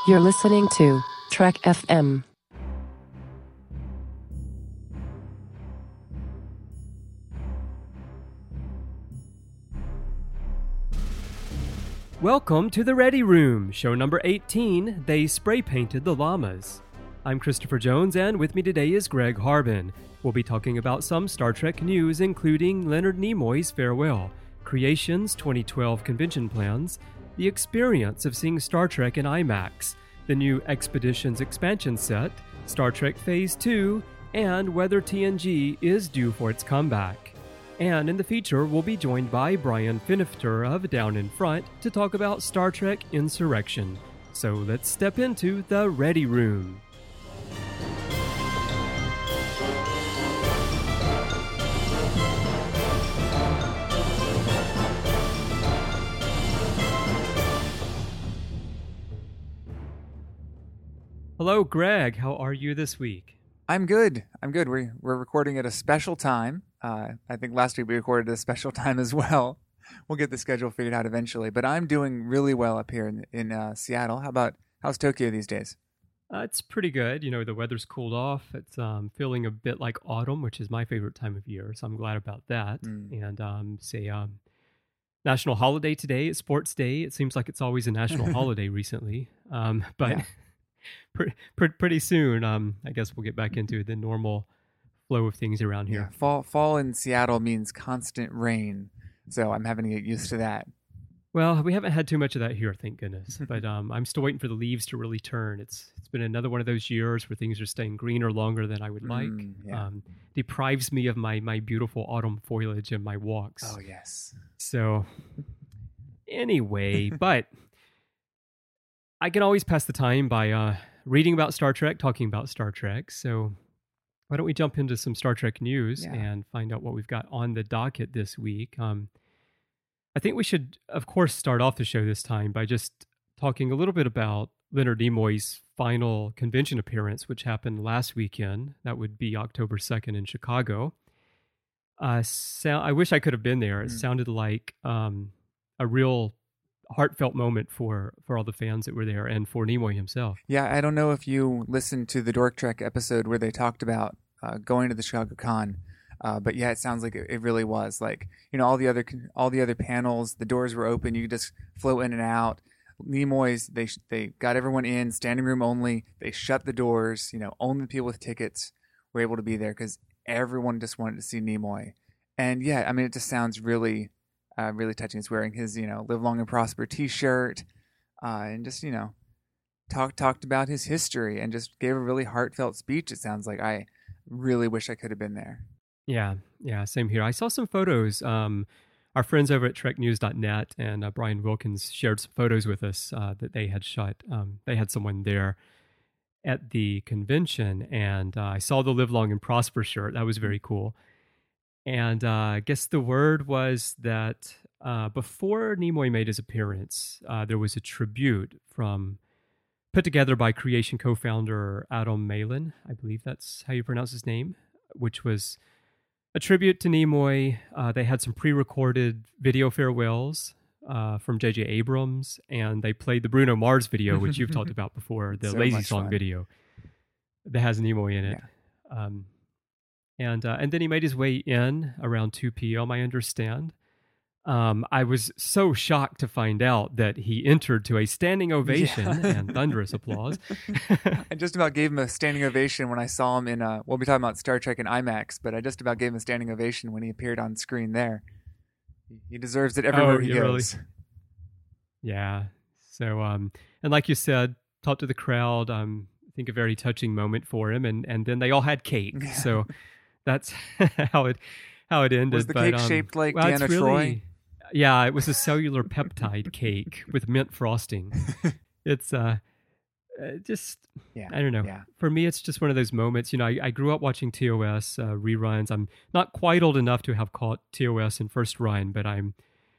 You're listening to Trek FM. Welcome to the Ready Room, show number 18, They Spray Painted the Llamas. I'm Christopher Jones, and with me today is Greg Harbin. We'll be talking about some Star Trek news, including Leonard Nimoy's farewell, Creation's 2012 convention plans, the experience of seeing Star Trek in IMAX, the new Expeditions expansion set, Star Trek Phase 2, and whether TNG is due for its comeback. And in the feature, we'll be joined by Brian Finifter of Down in Front to talk about Star Trek Insurrection. So let's step into the Ready Room. Hello, Greg. How are you this week? I'm good. We're recording at a special time. I think last week we recorded at a special time as well. We'll get the schedule figured out eventually. But I'm doing really well up here in Seattle. How's Tokyo these days? It's pretty good. You know, the weather's cooled off. It's feeling a bit like autumn, which is my favorite time of year. So I'm glad about that. And national holiday today. It's Sports Day. It seems like it's always a national holiday recently. But yeah. Pretty soon, I guess we'll get back into the normal flow of things around here. Yeah, fall in Seattle means constant rain, so I'm having to get used to that. Well, we haven't had too much of that here, thank goodness. But I'm still waiting for the leaves to really turn. It's been another one of those years where things are staying greener longer than I would like. Deprives me of my beautiful autumn foliage and my walks. Oh, yes. So anyway, but I can always pass the time by reading about Star Trek, talking about Star Trek. So why don't we jump into some Star Trek news and find out what we've got on the docket this week. I think we should, of course, start off the show this time by just talking a little bit about Leonard Nimoy's final convention appearance, which happened last weekend. That would be October 2nd in Chicago. I wish I could have been there. It sounded like a real heartfelt moment for all the fans that were there and for Nimoy himself. Yeah, I don't know if you listened to the Dork Trek episode where they talked about going to the Chicago Con, but yeah, it sounds like it really was. Like, you know, all the other panels, the doors were open, you could just flow in and out. Nimoy's, they got everyone in, standing room only. They shut the doors. You know, only people with tickets were able to be there because everyone just wanted to see Nimoy. And yeah, I mean, it just sounds really touching. He's wearing his, Live Long and Prosper t-shirt, and just, talked about his history and just gave a really heartfelt speech. It sounds like. I really wish I could have been there. Yeah, same here. I saw some photos. Our friends over at treknews.net and Brian Wilkins shared some photos with us that they had shot. They had someone there at the convention, and I saw the Live Long and Prosper shirt. That was very cool. And I guess the word was that before Nimoy made his appearance, there was a tribute put together by Creation co-founder Adam Malin. I believe that's how you pronounce his name, which was a tribute to Nimoy. They had some pre-recorded video farewells from J.J. Abrams, and they played the Bruno Mars video, which you've talked about before, the Lazy Song video that has Nimoy in it. Yeah. And then he made his way in around 2 p.m., I understand. I was so shocked to find out that he entered to a standing ovation and thunderous applause. I just about gave him a standing ovation when I saw him in, we'll be talking about Star Trek in IMAX, but I just about gave him a standing ovation when he appeared on screen there. He deserves it everywhere he goes. Really? Yeah. So, and like you said, talk to the crowd. I think a very touching moment for him. And then they all had cake. Yeah. So that's how it ended. Was the cake shaped like Deanna Troi? Yeah, it was a cellular peptide cake with mint frosting. It's just, I don't know. Yeah. For me, it's just one of those moments. You know, I grew up watching TOS reruns. I'm not quite old enough to have caught TOS in first run, but I'm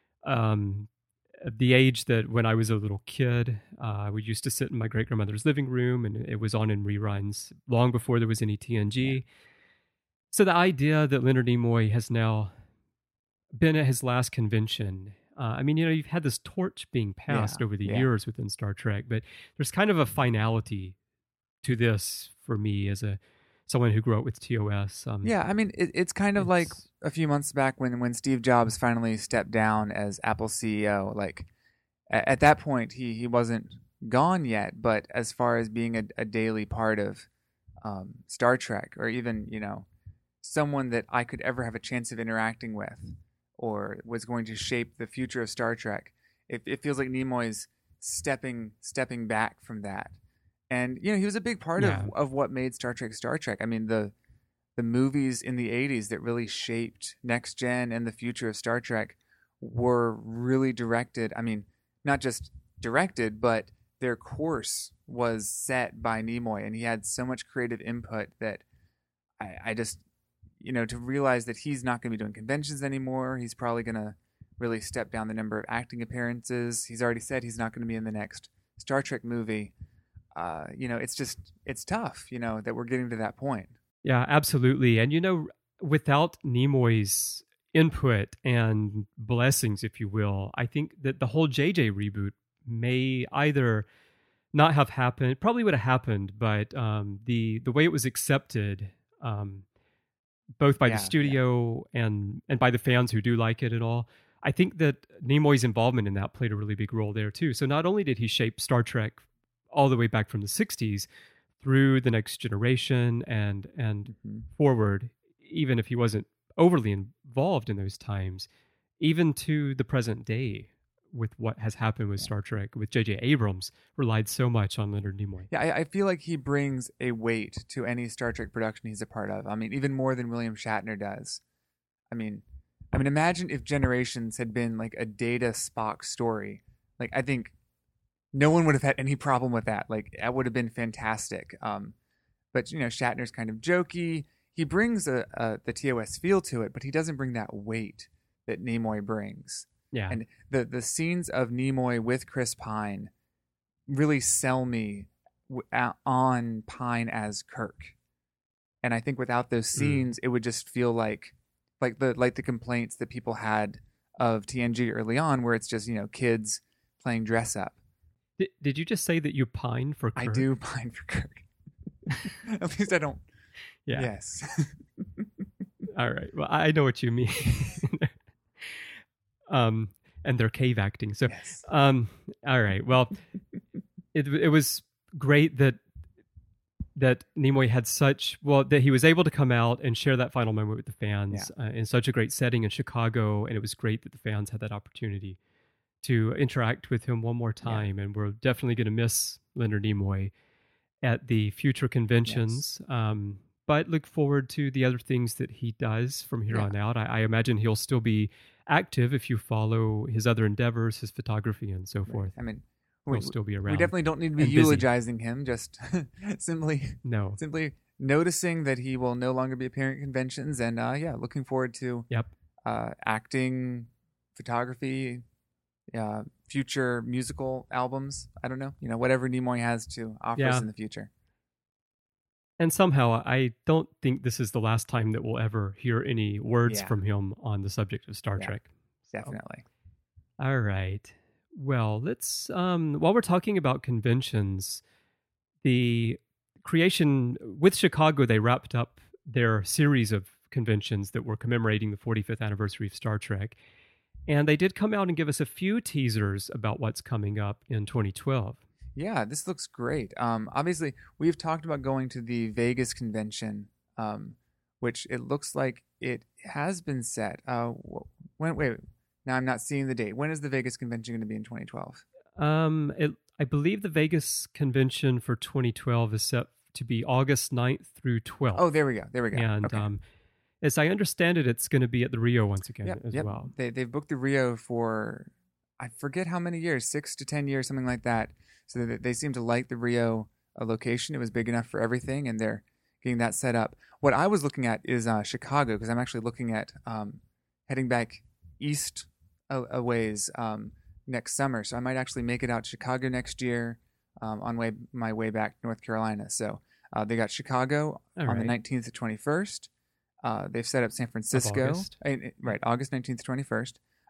the age that when I was a little kid, we used to sit in my great-grandmother's living room, and it was on in reruns long before there was any TNG. Yeah. So the idea that Leonard Nimoy has now been at his last convention I mean, you've had this torch being passed over the yeah. years within Star Trek, but there's kind of a finality to this for me as someone who grew up with TOS. Yeah, I mean, it's kind of like a few months back when Steve Jobs finally stepped down as Apple CEO. Like at that point, he wasn't gone yet, but as far as being a daily part of Star Trek, or even someone that I could ever have a chance of interacting with, or was going to shape the future of Star Trek, it feels like Nimoy's stepping back from that. And he was a big part of what made Star Trek Star Trek. I mean, the movies in the 80s that really shaped Next Gen and the future of Star Trek were really directed. I mean, not just directed, but their course was set by Nimoy, and he had so much creative input that I just, to realize that he's not going to be doing conventions anymore. He's probably going to really step down the number of acting appearances. He's already said he's not going to be in the next Star Trek movie. It's tough, that we're getting to that point. Yeah, absolutely. And, without Nimoy's input and blessings, if you will, I think that the whole JJ reboot may either not have happened, probably would have happened, but the way it was accepted, both by the studio and by the fans who do like it and all, I think that Nimoy's involvement in that played a really big role there too. So not only did he shape Star Trek all the way back from the 60s through the Next Generation and forward, even if he wasn't overly involved in those times, even to the present day with what has happened with Star Trek, with J.J. Abrams, relied so much on Leonard Nimoy. Yeah, I feel like he brings a weight to any Star Trek production he's a part of. I mean, even more than William Shatner does. I mean, imagine if Generations had been like a Data Spock story. Like, I think no one would have had any problem with that. Like, that would have been fantastic. But Shatner's kind of jokey. He brings the TOS feel to it, but he doesn't bring that weight that Nimoy brings. Yeah. And the scenes of Nimoy with Chris Pine really sell me on Pine as Kirk. And I think without those scenes, it would just feel like the complaints that people had of TNG early on, where it's just kids playing dress up. Did you just say that you pine for Kirk? I do pine for Kirk. At least I don't. Yeah. Yes. All right. Well, I know what you mean. And they're cave acting. So, yes. All right. Well, it was great that Nimoy had that he was able to come out and share that final moment with the fans in such a great setting in Chicago. And it was great that the fans had that opportunity to interact with him one more time. And we're definitely going to miss Leonard Nimoy at the future conventions. Yes. But look forward to the other things that he does from here on out. I imagine he'll still be active if you follow his other endeavors, his photography and so forth. I mean, he'll still be around. We definitely don't need to be eulogizing him, just simply noticing that he will no longer be appearing at conventions, and looking forward to acting, photography, future musical albums. I don't know, whatever Nimoy has to offer us in the future. And somehow, I don't think this is the last time that we'll ever hear any words from him on the subject of Star Trek. Definitely. All right. Well, let's, while we're talking about conventions, the creation with Chicago, they wrapped up their series of conventions that were commemorating the 45th anniversary of Star Trek. And they did come out and give us a few teasers about what's coming up in 2012. Yeah, this looks great. Obviously, we've talked about going to the Vegas convention, which it looks like it has been set. Wait, now I'm not seeing the date. When is the Vegas convention going to be in 2012? I believe the Vegas convention for 2012 is set to be August 9th through 12th. Oh, there we go. And okay. As I understand it, it's going to be at the Rio once again as well. They've booked the Rio for, I forget how many years, 6 to 10 years, something like that. So they seem to like the Rio location. It was big enough for everything, and they're getting that set up. What I was looking at is Chicago, because I'm actually looking at heading back east a ways next summer. So I might actually make it out to Chicago next year on my way back to North Carolina. So they got Chicago on the 19th to 21st. They've set up San Francisco. August. Right, August 19th to 21st.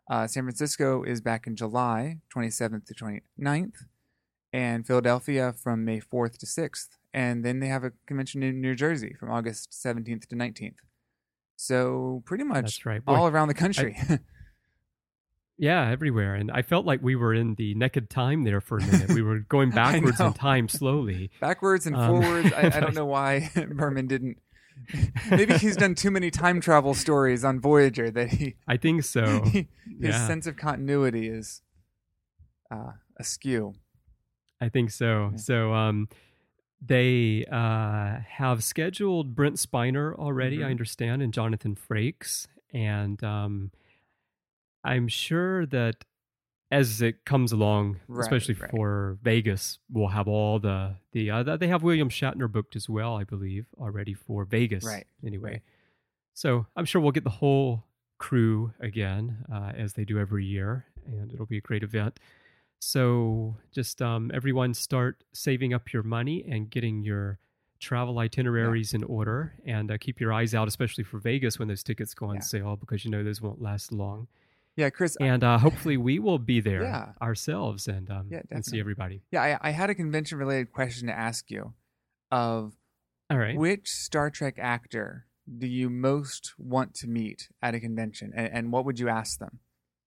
San Francisco is back in July 27th to 29th, and Philadelphia from May 4th to 6th. And then they have a convention in New Jersey from August 17th to 19th. So pretty much That's right. Boy, all around the country. Yeah, everywhere. And I felt like we were in the naked time there for a minute. We were going backwards in time slowly. Backwards and forwards. I don't know why Berman didn't. Maybe he's done too many time travel stories on Voyager that I think so. His sense of continuity is askew. I think so. Yeah. So they have scheduled Brent Spiner already, I understand, and Jonathan Frakes. And I'm sure that as it comes along, especially for Vegas, we'll have all the they have William Shatner booked as well, I believe, already for Vegas. Right. Anyway, Right. So I'm sure we'll get the whole crew again, as they do every year, and it'll be a great event. So just everyone start saving up your money and getting your travel itineraries in order, and keep your eyes out, especially for Vegas when those tickets go on sale, because those won't last long. Yeah, Chris. And hopefully we will be there Yeah. ourselves and see everybody. Yeah, I had a convention-related question to ask you of All right. which Star Trek actor do you most want to meet at a convention, and what would you ask them?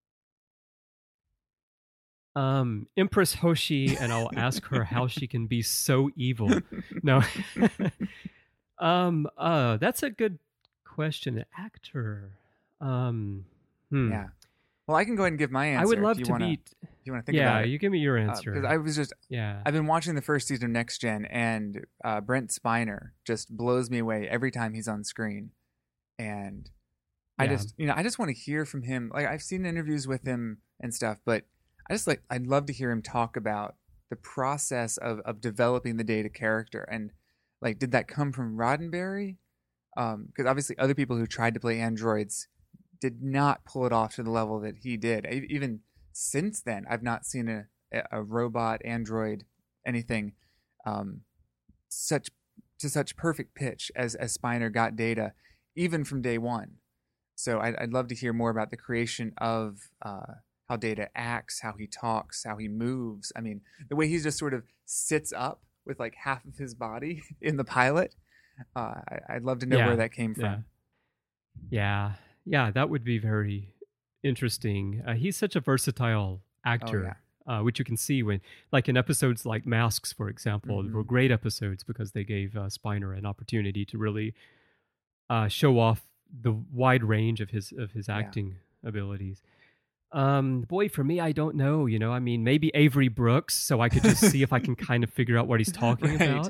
Empress Hoshi, and I'll ask her how she can be so evil. No. That's a good question. Actor. Yeah. Well, I can go ahead and give my answer. I would love if to meet. If you want to think Yeah, about it. you give me your answer. Because I was just, Yeah. I've been watching the first season of Next Gen, and Brent Spiner just blows me away every time he's on screen. And I just want to hear from him. Like, I've seen interviews with him and stuff, but I'd love to hear him talk about the process of developing the Data character. And like, did that come from Roddenberry? Because obviously other people who tried to play androids did not pull it off to the level that he did. Even since then, I've not seen a robot, android, anything such perfect pitch as Spiner got Data, even from day one. So I'd love to hear more about the creation of how Data acts, how he talks, how he moves. I mean, the way he just sort of sits up with like half of his body in the pilot. I'd love to know where that came from. Yeah, that would be very interesting. He's such a versatile actor, which you can see when, like in episodes like Masks, for example, were great episodes because they gave Spiner an opportunity to really show off the wide range of his acting abilities. Boy, for me, I don't know. I mean, maybe Avery Brooks, so I could just see if I can kind of figure out what he's talking about.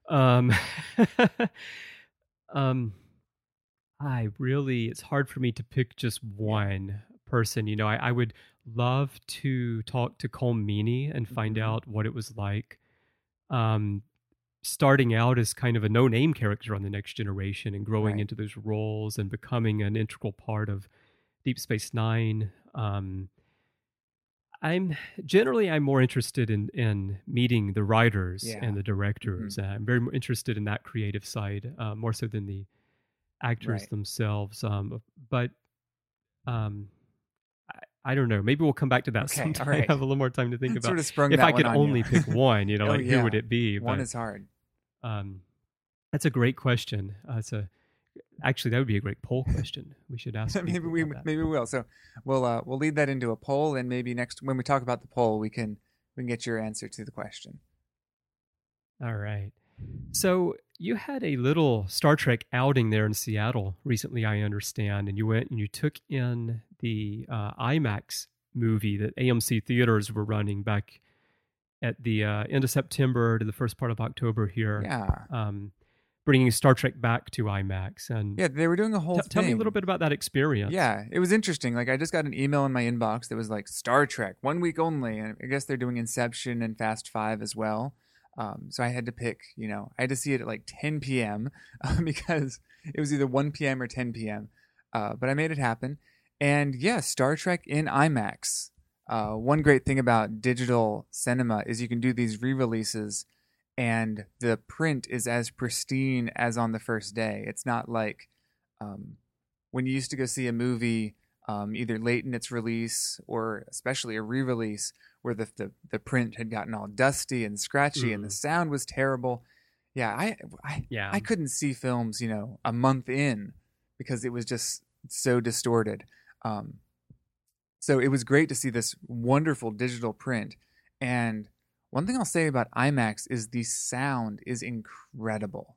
It's hard for me to pick just one person. I would love to talk to Colm Meaney and find out what it was like starting out as kind of a no-name character on The Next Generation and growing into those roles and becoming an integral part of Deep Space Nine. I'm more interested in meeting the writers and the directors. I'm very interested in that creative side, more so than the actors themselves. But I don't know. Maybe we'll come back to that sometime. I have a little more time to think about. Sort of sprung if that I could one on only you. pick one, who would it be? One is hard. That's a great question. Actually, that would be a great poll question. We should ask. maybe we will. So we'll lead that into a poll, and maybe next when we talk about the poll, we can get your answer to the question. All right. So you had a little Star Trek outing there in Seattle recently, I understand, and you went and you took in the IMAX movie that AMC theaters were running back at the end of September to the first part of October here. Yeah. Bringing Star Trek back to IMAX. And they were doing a whole thing. Tell me a little bit about that experience. Yeah, it was interesting. Like, I just got an email in my inbox that was like, Star Trek, 1 week only. And I guess they're doing Inception and Fast 5 as well. So I had to pick, I had to see it at like 10 p.m. Because it was either 1 p.m. or 10 p.m. But I made it happen. And yeah, Star Trek in IMAX. One great thing about digital cinema is you can do these re-releases and the print is as pristine as on the first day. It's not like when you used to go see a movie either late in its release or especially a re-release where the print had gotten all dusty and scratchy and the sound was terrible. Yeah, I couldn't see films, a month in because it was just so distorted. So it was great to see this wonderful digital print. And one thing I'll say about IMAX is the sound is incredible.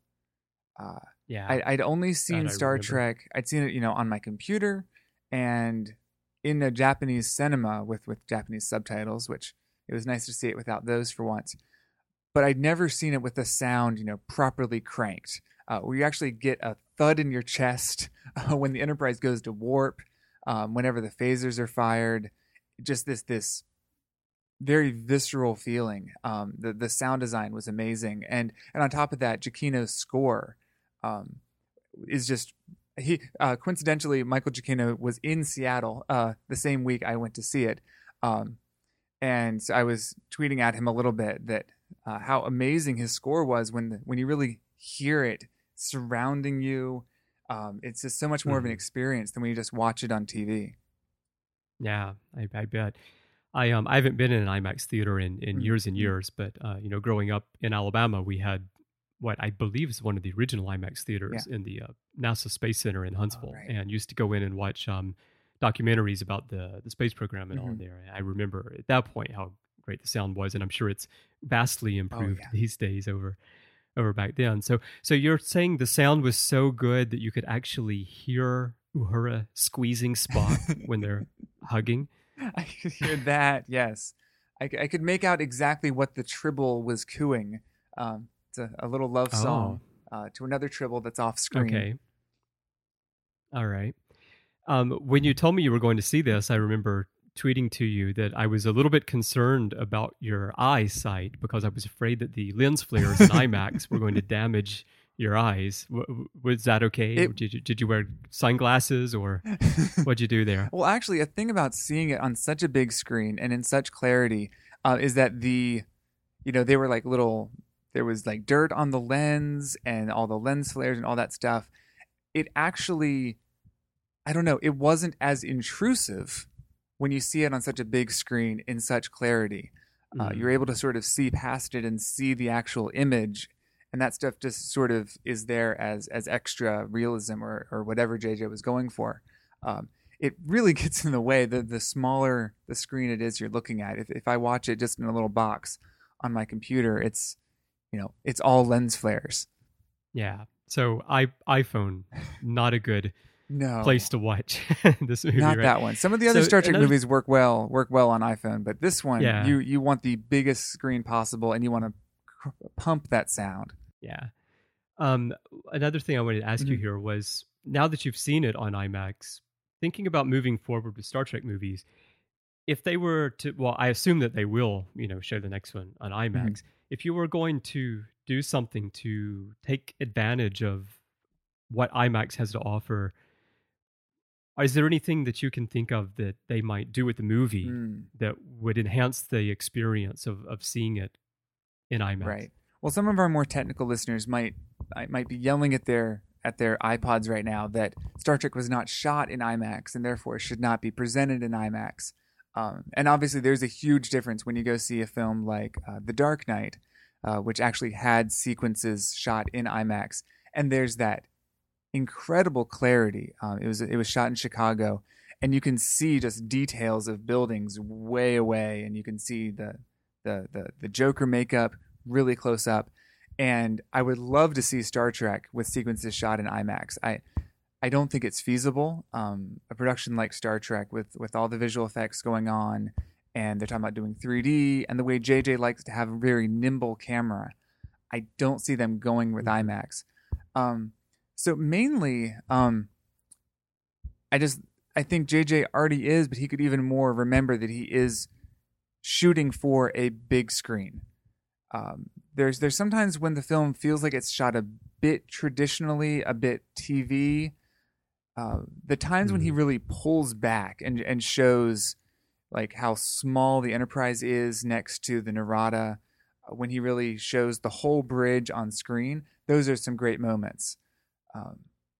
I'd only seen Star Trek. I'd seen it, on my computer and in a Japanese cinema with Japanese subtitles, which it was nice to see it without those for once. But I'd never seen it with the sound, properly cranked. Where you actually get a thud in your chest when the Enterprise goes to warp, whenever the phasers are fired. Just this very visceral feeling. The sound design was amazing, and on top of that, Giacchino's score is just coincidentally, Michael Giacchino was in Seattle the same week I went to see it, and so I was tweeting at him a little bit that how amazing his score was when you really hear it surrounding you. It's just so much more of an experience than when you just watch it on TV. Yeah, I bet. I haven't been in an IMAX theater in years and years, but growing up in Alabama, we had what I believe is one of the original IMAX theaters in the NASA Space Center in Huntsville, and used to go in and watch documentaries about the space program and all there. I remember at that point how great the sound was, and I'm sure it's vastly improved these days over back then. So you're saying the sound was so good that you could actually hear Uhura squeezing Spock when they're hugging? I could hear that, yes. I could make out exactly what the Tribble was cooing. It's a little love song to another Tribble that's off screen. Okay. All right. When you told me you were going to see this, I remember tweeting to you that I was a little bit concerned about your eyesight because I was afraid that the lens flares in IMAX were going to damage your eyes. Was that okay? Did you wear sunglasses, or what'd you do there? Well, actually, a thing about seeing it on such a big screen and in such clarity is that they were like there was like dirt on the lens and all the lens flares and all that stuff. It actually, I don't know, it wasn't as intrusive when you see it on such a big screen in such clarity. You're able to sort of see past it and see the actual image. And that stuff just sort of is there as extra realism or whatever JJ was going for. It really gets in the way. The smaller the screen it is you're looking at. If I watch it just in a little box on my computer, it's all lens flares. Yeah. So iPhone, not a good place to watch this movie. Not right? that one. Some of the other Star Trek movies work well on iPhone, but this one, you want the biggest screen possible, and you want to pump that sound. Yeah. Another thing I wanted to ask you here was, now that you've seen it on IMAX, thinking about moving forward with Star Trek movies, if they were to, well, I assume that they will, show the next one on IMAX. If you were going to do something to take advantage of what IMAX has to offer, is there anything that you can think of that they might do with the movie that would enhance the experience of seeing it in IMAX? Right. Well, some of our more technical listeners might be yelling at their iPods right now that Star Trek was not shot in IMAX and therefore should not be presented in IMAX. And obviously, there's a huge difference when you go see a film like The Dark Knight, which actually had sequences shot in IMAX, and there's that incredible clarity. It was shot in Chicago, and you can see just details of buildings way away, and you can see the Joker makeup really close up. And I would love to see Star Trek with sequences shot in IMAX. I don't think it's feasible. A production like Star Trek with all the visual effects going on, and they're talking about doing 3D, and the way JJ likes to have a very nimble camera, I don't see them going with IMAX. So mainly, I think JJ already is, but he could even more remember that he is shooting for a big screen. There's sometimes when the film feels like it's shot a bit traditionally, a bit TV. The times when he really pulls back and shows like how small the Enterprise is next to the Narada, when he really shows the whole bridge on screen, those are some great moments.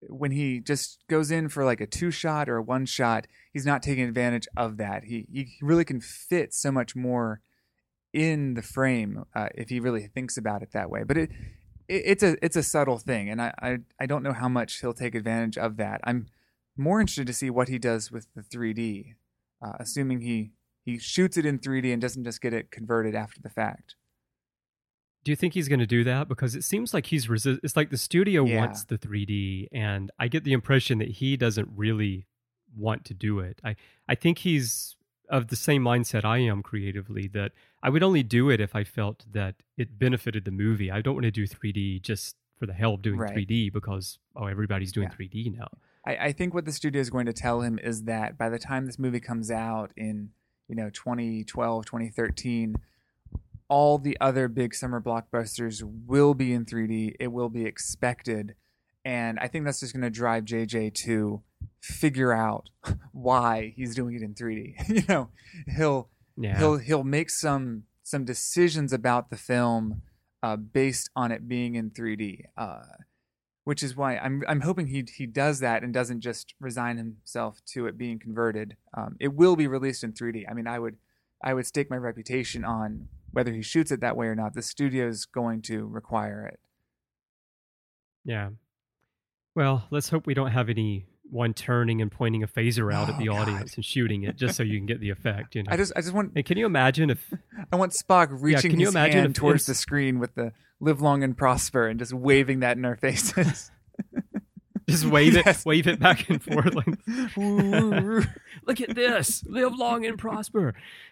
when he just goes in for like a 2-shot or a 1-shot, he's not taking advantage of that. He really can fit so much more in the frame if he really thinks about it that way. But it's a subtle thing, and I don't know how much he'll take advantage of that. I'm more interested to see what he does with the 3D, assuming he shoots it in 3D and doesn't just get it converted after the fact. Do you think he's going to do that? Because it seems like it's like the studio wants the 3D, and I get the impression that he doesn't really want to do it. I think he's of the same mindset I am creatively, that I would only do it if I felt that it benefited the movie. I don't want to do 3D just for the hell of doing 3D because, everybody's doing 3D now. I think what the studio is going to tell him is that by the time this movie comes out in 2012, 2013, all the other big summer blockbusters will be in 3D. It will be expected. And I think that's just going to drive JJ to figure out why he's doing it in 3D. He'll make some decisions about the film based on it being in 3D. Which is why I'm hoping he does that and doesn't just resign himself to it being converted. It will be released in 3D. I mean, I would stake my reputation on whether he shoots it that way or not. The studio's going to require it. Yeah. Well, let's hope we don't have anyone turning and pointing a phaser out at the audience and shooting it just so you can get the effect. I just want. And can you imagine if I want Spock reaching his hand towards the screen with the "Live long and prosper" and just waving that in our faces. Just wave it back and forth. Like, look at this! Live long and prosper.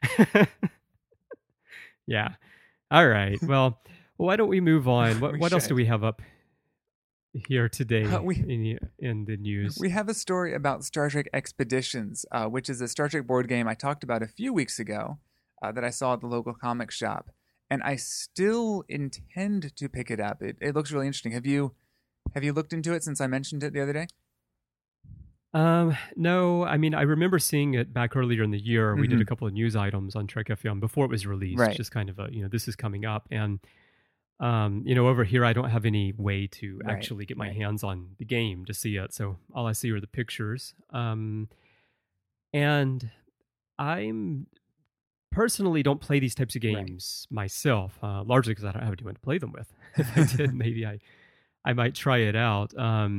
Yeah. All right. Well, why don't we move on? What else do we have up here today in the news? We have a story about Star Trek Expeditions, which is a Star Trek board game I talked about a few weeks ago that I saw at the local comic shop. And I still intend to pick it up. It looks really interesting. Have you looked into it since I mentioned it the other day? No. I mean, I remember seeing it back earlier in the year. Mm-hmm. We did a couple of news items on Trek FM before it was released. Right. Just kind of this is coming up. And, over here, I don't have any way to actually get my hands on the game to see it. So all I see are the pictures. And I'm personally don't play these types of games myself, largely because I don't have anyone to play them with. If I did, maybe I might try it out.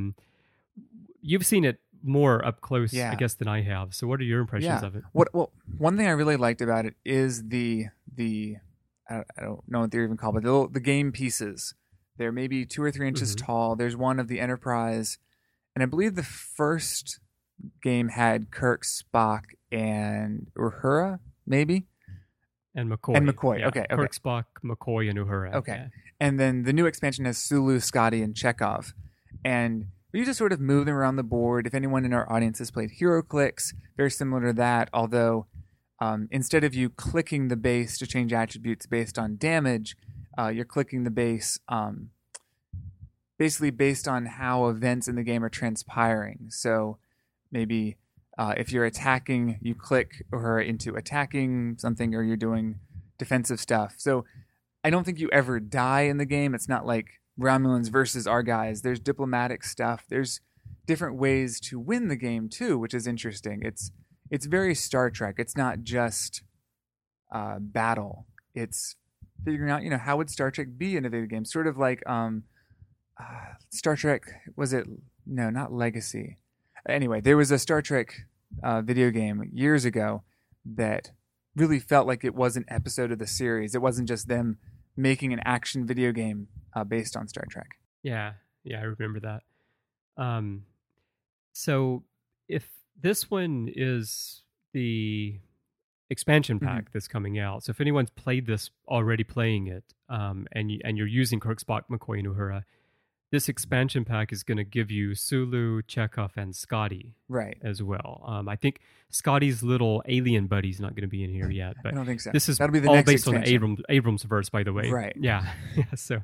You've seen it more up close, I guess, than I have. So what are your impressions of it? Well, one thing I really liked about it is the I don't know what they're even called, but the game pieces. They're maybe 2 or 3 inches tall. There's one of the Enterprise, and I believe the first game had Kirk, Spock, and Uhura, maybe? And McCoy. Yeah. Okay. Kirk, Spock, McCoy, and Uhura. Okay. Yeah. And then the new expansion has Sulu, Scotty, and Chekhov. And you just sort of move them around the board. If anyone in our audience has played HeroClix, very similar to that, although instead of you clicking the base to change attributes based on damage, you're clicking the base basically based on how events in the game are transpiring. So maybe if you're attacking, you click her into attacking something, or you're doing defensive stuff. So I don't think you ever die in the game. It's not like Romulans versus our guys. There's diplomatic stuff. There's different ways to win the game too, which is interesting. It's very Star Trek. It's not just battle. It's figuring out, how would Star Trek be in a video game? Sort of like Star Trek, not Legacy. Anyway, there was a Star Trek video game years ago that really felt like it was an episode of the series. It wasn't just them making an action video game based on Star Trek. Yeah, I remember that. So if this one is the expansion pack that's coming out, so if anyone's played this already, playing it, and you're using Kirk, Spock, McCoy, and Uhura, this expansion pack is going to give you Sulu, Chekhov, and Scotty as well. I think Scotty's little alien buddy's not going to be in here yet, but I don't think so. This is That'll be the all next based expansion. on the Abrams verse, by the way. Right. Yeah. So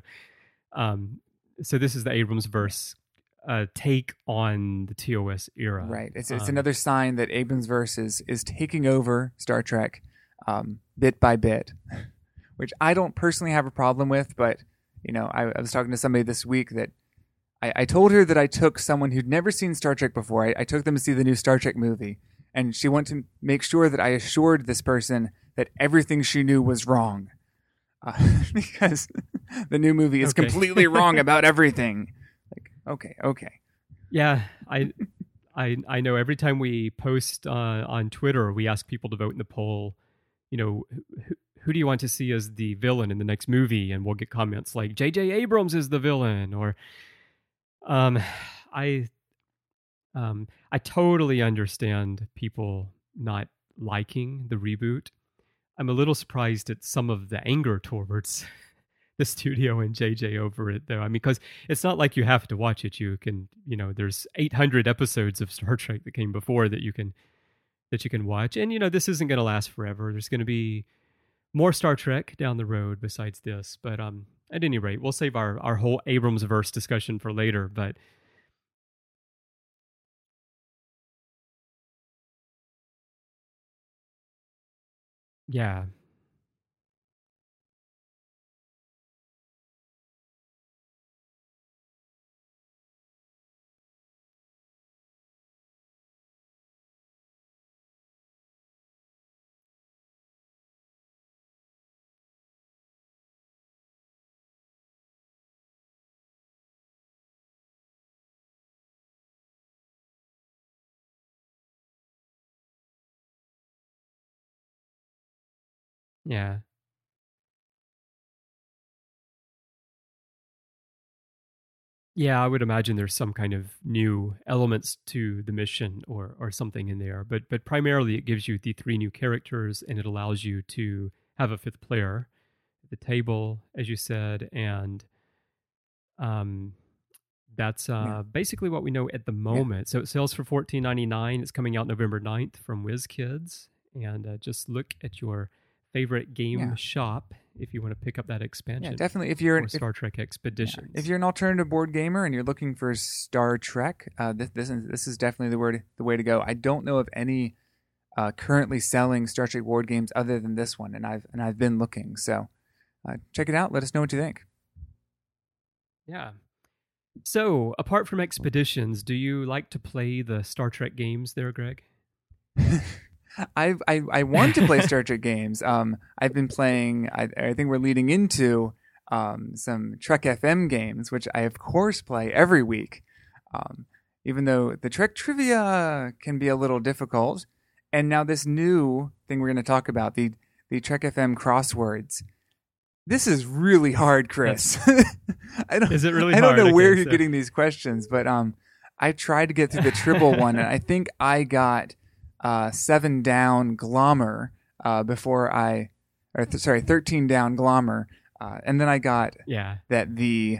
this is the Abrams verse take on the TOS era. Right. It's another sign that Abrams verse is taking over Star Trek bit by bit, which I don't personally have a problem with, but I was talking to somebody this week that I told her that I took someone who'd never seen Star Trek before. I took them to see the new Star Trek movie, and she wanted to make sure that I assured this person that everything she knew was wrong, because the new movie is completely wrong about everything. Like, okay. Yeah, I know. Every time we post on Twitter, we ask people to vote in the poll. You know, who do you want to see as the villain in the next movie? And we'll get comments like J.J. Abrams is the villain, or I totally understand people not liking the reboot. I'm a little surprised at some of the anger towards the studio and JJ over it, though. I mean, because it's not like you have to watch it. You can, there's 800 episodes of Star Trek that came before that you can watch, and this isn't going to last forever. There's going to be more Star Trek down the road besides this, but at any rate, we'll save our whole Abrams-verse discussion for later. But yeah. Yeah. Yeah, I would imagine there's some kind of new elements to the mission or something in there. But primarily it gives you the 3 new characters, and it allows you to have a 5th player at the table, as you said, and that's basically what we know at the moment. So it sells for $14.99. It's coming out November 9th from WizKids. And just look at your favorite game shop if you want to pick up that expansion. Yeah, definitely. If you're Star Trek Expeditions. If you're an alternative board gamer and you're looking for Star Trek, this is definitely the way to go. I don't know of any currently selling Star Trek board games other than this one, and I've been looking. So check it out. Let us know what you think. Yeah. So, apart from Expeditions, do you like to play the Star Trek games there, Greg? I want to play Star Trek games. I've been playing. I think we're leading into some Trek FM games, which I of course play every week. Even though the Trek trivia can be a little difficult, and now this new thing we're going to talk about, the Trek FM crosswords. This is really hard, Chris. Is it really hard? I don't know where you're so. getting these questions, but I tried to get through the Tribble one, and I think I got 7 down Glommer before 13 down Glommer, and then I got that the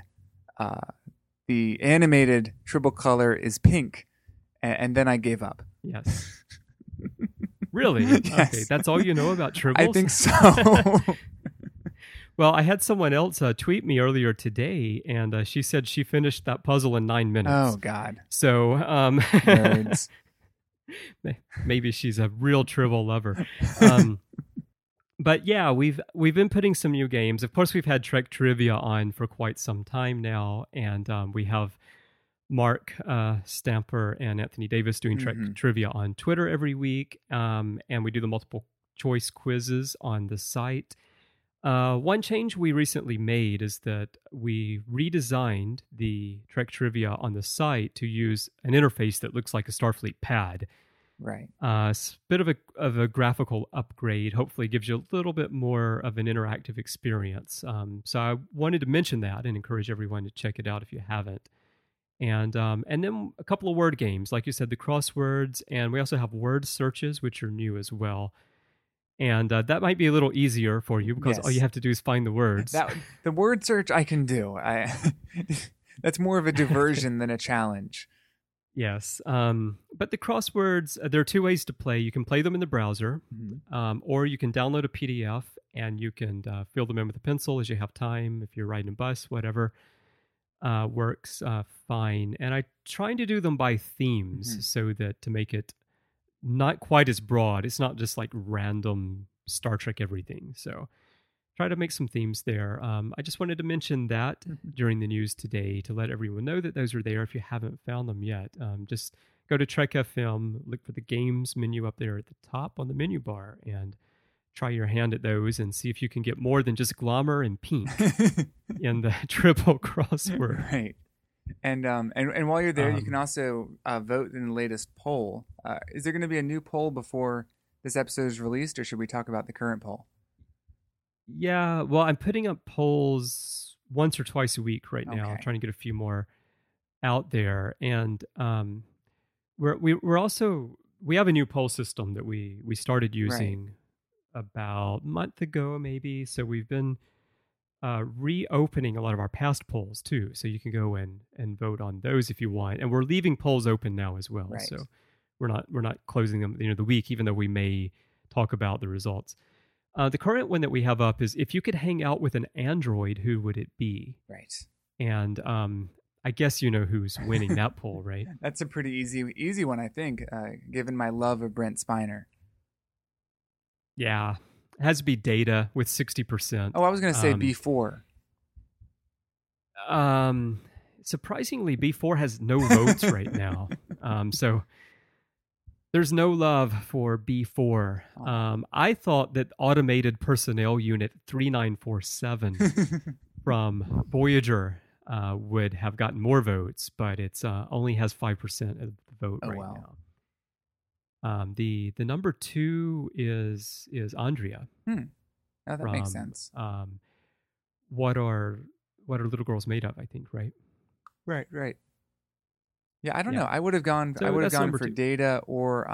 animated Tribble color is pink, and then I gave up. Yes. Really? Yes. Okay, that's all you know about Tribbles? I think so. Well, I had someone else tweet me earlier today, and she said she finished that puzzle in 9 minutes. Oh, God. So, nerds. Maybe she's a real Tribble lover. But yeah, we've been putting some new games. Of course, we've had Trek Trivia on for quite some time now, and we have Mark Stamper and Anthony Davis doing Trek Trivia on Twitter every week, and we do the multiple choice quizzes on the site. One change we recently made is that we redesigned the Trek Trivia on the site to use an interface that looks like a Starfleet pad. Right. It's a bit of a graphical upgrade. Hopefully gives you a little bit more of an interactive experience. So I wanted to mention that and encourage everyone to check it out if you haven't. And then a couple of word games, like you said, the crosswords, and we also have word searches, which are new as well. And that might be a little easier for you because all you have to do is find the words. The word search I can do. That's more of a diversion than a challenge. Yes. But the crosswords, there are 2 ways to play. You can play them in the browser, or you can download a PDF and you can fill them in with a pencil as you have time. If you're riding a bus, whatever, works fine. And I try to do them by themes so that to make it not quite as broad. It's not just like random Star Trek everything. So try to make some themes there. I just wanted to mention that during the news today to let everyone know that those are there if you haven't found them yet. Just go to Trek FM, look for the games menu up there at the top on the menu bar, and try your hand at those and see if you can get more than just Glommer and Pink in the triple crossword. Right. And while you're there, you can also vote in the latest poll. Is there going to be a new poll before this episode is released, or should we talk about the current poll? Yeah, well, I'm putting up polls once or twice a week right now. Okay. I'm trying to get a few more out there, and we're also we have a new poll system that we started using about a month ago, maybe. So we've been reopening a lot of our past polls too, so you can go and vote on those if you want. And we're leaving polls open now as well. Right. So we're not closing them the week, even though we may talk about the results. The current one that we have up is, if you could hang out with an android, who would it be? Right. And I guess you know who's winning that poll, right? That's a pretty easy one, I think, given my love of Brent Spiner. Yeah. It has to be Data with 60%. Oh, I was going to say B4. Surprisingly, B4 has no votes right now. So there's no love for B4. I thought that Automated Personnel Unit 3947 from Voyager would have gotten more votes, but it's only has 5% of the vote now. The number 2 is Andrea. Oh, that makes sense. What are little girls made of? I think, right? Right. Yeah, I don't know. I would have gone. So I would have gone for 2. Data or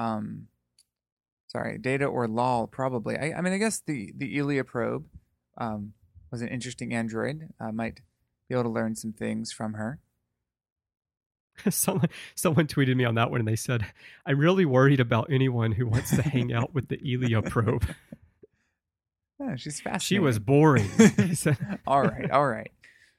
Data or Lal probably. I mean, I guess the Elia probe was an interesting android. Might be able to learn some things from her. Someone tweeted me on that one, and they said, "I'm really worried about anyone who wants to hang out with the Elia probe." Yeah, she's fascinating. She was boring. All right.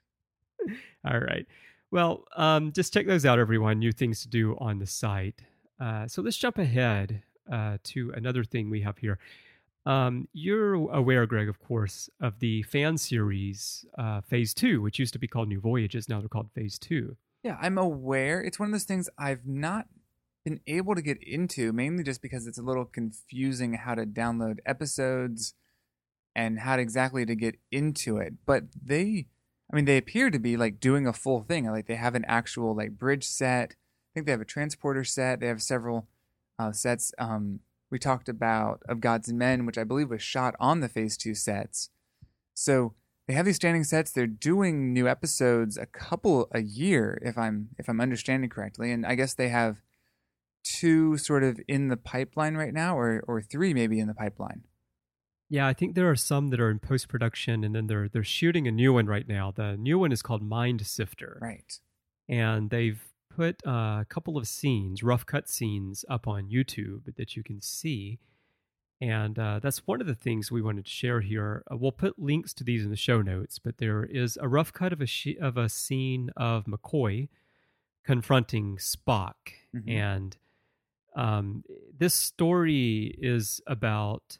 Well, just check those out, everyone. New things to do on the site. So let's jump ahead to another thing we have here. You're aware, Greg, of course, of the fan series Phase 2, which used to be called New Voyages. Now they're called Phase 2. Yeah, I'm aware. It's one of those things I've not been able to get into, mainly just because it's a little confusing how to download episodes and how exactly to get into it. But they appear to be like doing a full thing. Like they have an actual like bridge set. I think they have a transporter set. They have several sets. We talked about Of Gods and Men, which I believe was shot on the Phase 2 sets. So they have these standing sets. They're doing new episodes a couple a year, if I'm understanding correctly. And I guess they have 2 sort of in the pipeline right now, or 3 maybe in the pipeline. Yeah, I think there are some that are in post-production, and then they're shooting a new one right now. The new one is called Mind Sifter. Right. And they've put a couple of scenes, rough cut scenes, up on YouTube that you can see. And that's one of the things we wanted to share here. We'll put links to these in the show notes, but there is a rough cut of a scene of McCoy confronting Spock. Mm-hmm. And this story is about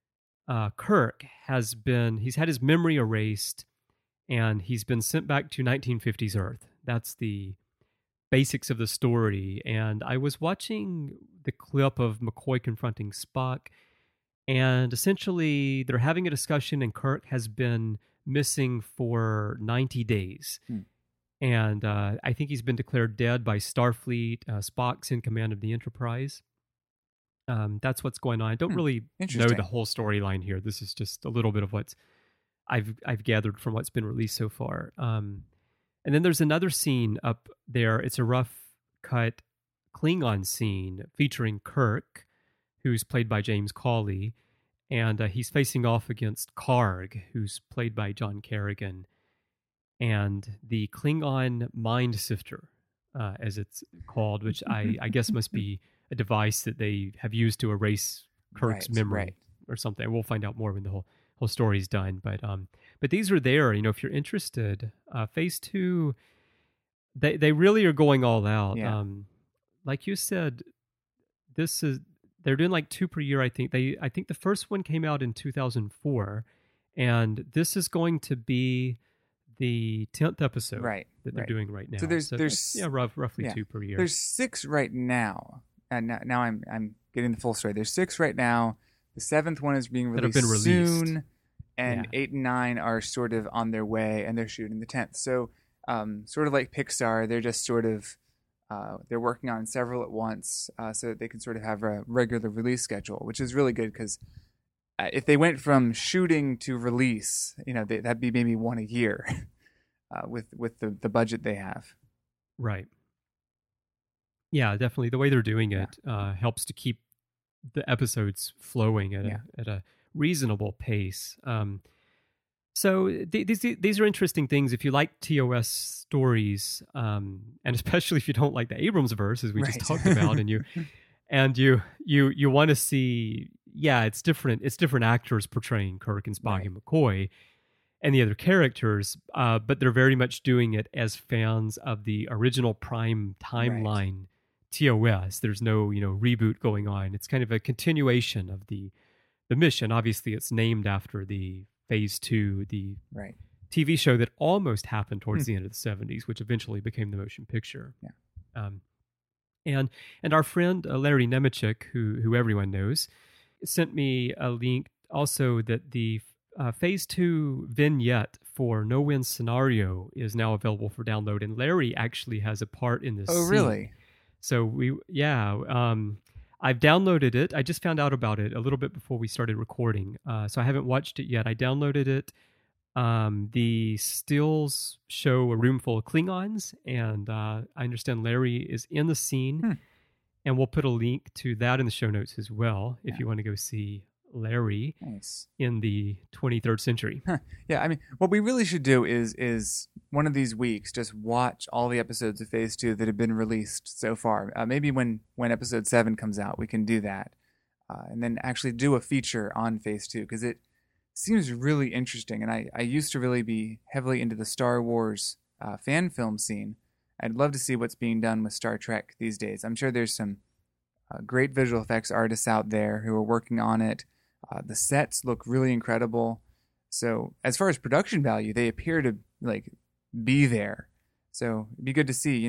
Kirk he's had his memory erased, and he's been sent back to 1950s Earth. That's the basics of the story. And I was watching the clip of McCoy confronting Spock, and essentially they're having a discussion, and Kirk has been missing for 90 days. And I think he's been declared dead by Starfleet. Spock's in command of the Enterprise. That's what's going on. I don't really know the whole storyline here. This is just a little bit of what I've gathered from what's been released so far. And then there's another scene up there. It's a rough cut Klingon scene featuring Kirk, who's played by James Cawley, and he's facing off against Karg, who's played by John Kerrigan, and the Klingon Mind Sifter, as it's called, which I guess must be a device that they have used to erase Kirk's memory or something. We'll find out more when the whole story's done. But these are there. If you're interested, Phase 2, they really are going all out. Yeah. Like you said, they're doing like 2 per year. I think the first one came out in 2004, And this is going to be the 10th episode that they're doing right now. So there's roughly 2 per year. There's 6 right now. And now I'm getting the full story. There's 6 right now. The 7th one is being released soon. And 8 and 9 are sort of on their way, and they're shooting the 10th. So sort of like Pixar, they're just sort of they're working on several at once so that they can sort of have a regular release schedule, which is really good because if they went from shooting to release, that'd be maybe one a year with the budget they have. Right. Yeah, definitely. The way they're doing it helps to keep the episodes flowing at a reasonable pace. So these are interesting things. If you like TOS stories, and especially if you don't like the Abrams verse, as we just talked about, and you want to see, it's different. It's different actors portraying Kirk and Spock and McCoy and the other characters, but they're very much doing it as fans of the original Prime timeline TOS. There's no reboot going on. It's kind of a continuation of the mission. Obviously, it's named after the Phase 2, the TV show that almost happened towards the end of the 70s, which eventually became the motion picture. Yeah. And our friend Larry Nemechek, who everyone knows, sent me a link also that the Phase 2 vignette for No Win Scenario is now available for download, and Larry actually has a part in this scene. Really? So I've downloaded it. I just found out about it a little bit before we started recording. So I haven't watched it yet. I downloaded it. The stills show a room full of Klingons, and I understand Larry is in the scene. And we'll put a link to that in the show notes as well if you want to go see Larry in the 23rd century. Yeah, I mean, what we really should do is one of these weeks just watch all the episodes of Phase 2 that have been released so far. Maybe when episode 7 comes out, we can do that. And then actually do a feature on Phase 2, because it seems really interesting. And I used to really be heavily into the Star Wars fan film scene. I'd love to see what's being done with Star Trek these days. I'm sure there's some great visual effects artists out there who are working on it. The sets look really incredible. So as far as production value, they appear to be there. So it'd be good to see,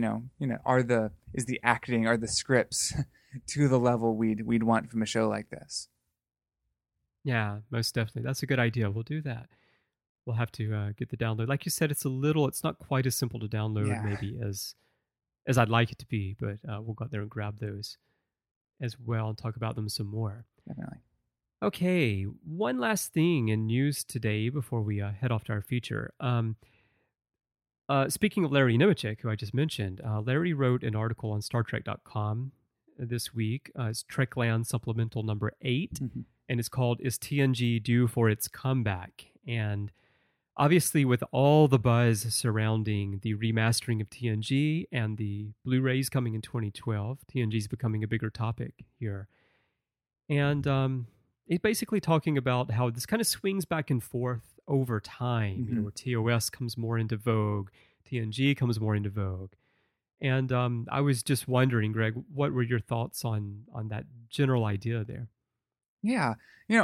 is the acting, are the scripts to the level we'd want from a show like this. Yeah, most definitely. That's a good idea. We'll do that. We'll have to get the download. Like you said, it's not quite as simple to download maybe as I'd like it to be, but we'll go out there and grab those as well and talk about them some more. Definitely. Okay, one last thing in news today before we head off to our feature. Speaking of Larry Nemechek, who I just mentioned, Larry wrote an article on StarTrek.com this week. It's Trekland Supplemental number 8, and it's called "Is TNG Due for Its Comeback?" And obviously, with all the buzz surrounding the remastering of TNG and the Blu-rays coming in 2012, TNG is becoming a bigger topic here. And he's basically talking about how this kind of swings back and forth over time, where TOS comes more into vogue, TNG comes more into vogue. And I was just wondering, Greg, what were your thoughts on that general idea there? Yeah,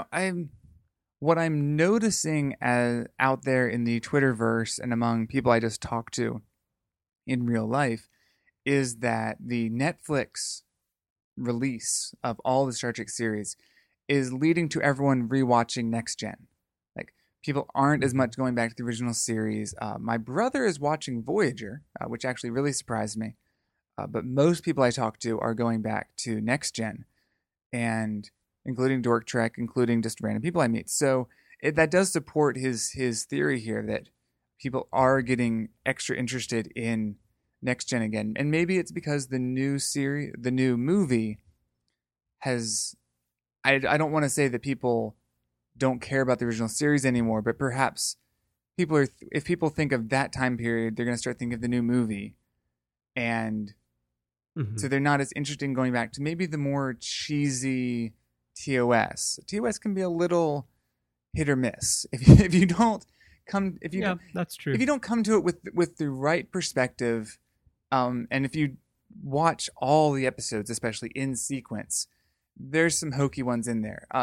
what I'm noticing out there in the Twitterverse and among people I just talked to in real life is that the Netflix release of all the Star Trek series is leading to everyone rewatching Next Gen. Like, people aren't as much going back to the original series. My brother is watching Voyager, which actually really surprised me. But most people I talk to are going back to Next Gen, and including Dork Trek, including just random people I meet. So that does support his theory here that people are getting extra interested in Next Gen again. And maybe it's because the new movie has... I don't want to say that people don't care about the original series anymore, but perhaps if people think of that time period, they're going to start thinking of the new movie. And so they're not as interested in going back to maybe the more cheesy TOS. TOS can be a little hit or miss. If you don't come that's true. If you don't come to it with the right perspective, and if you watch all the episodes, especially in sequence, there's some hokey ones in there.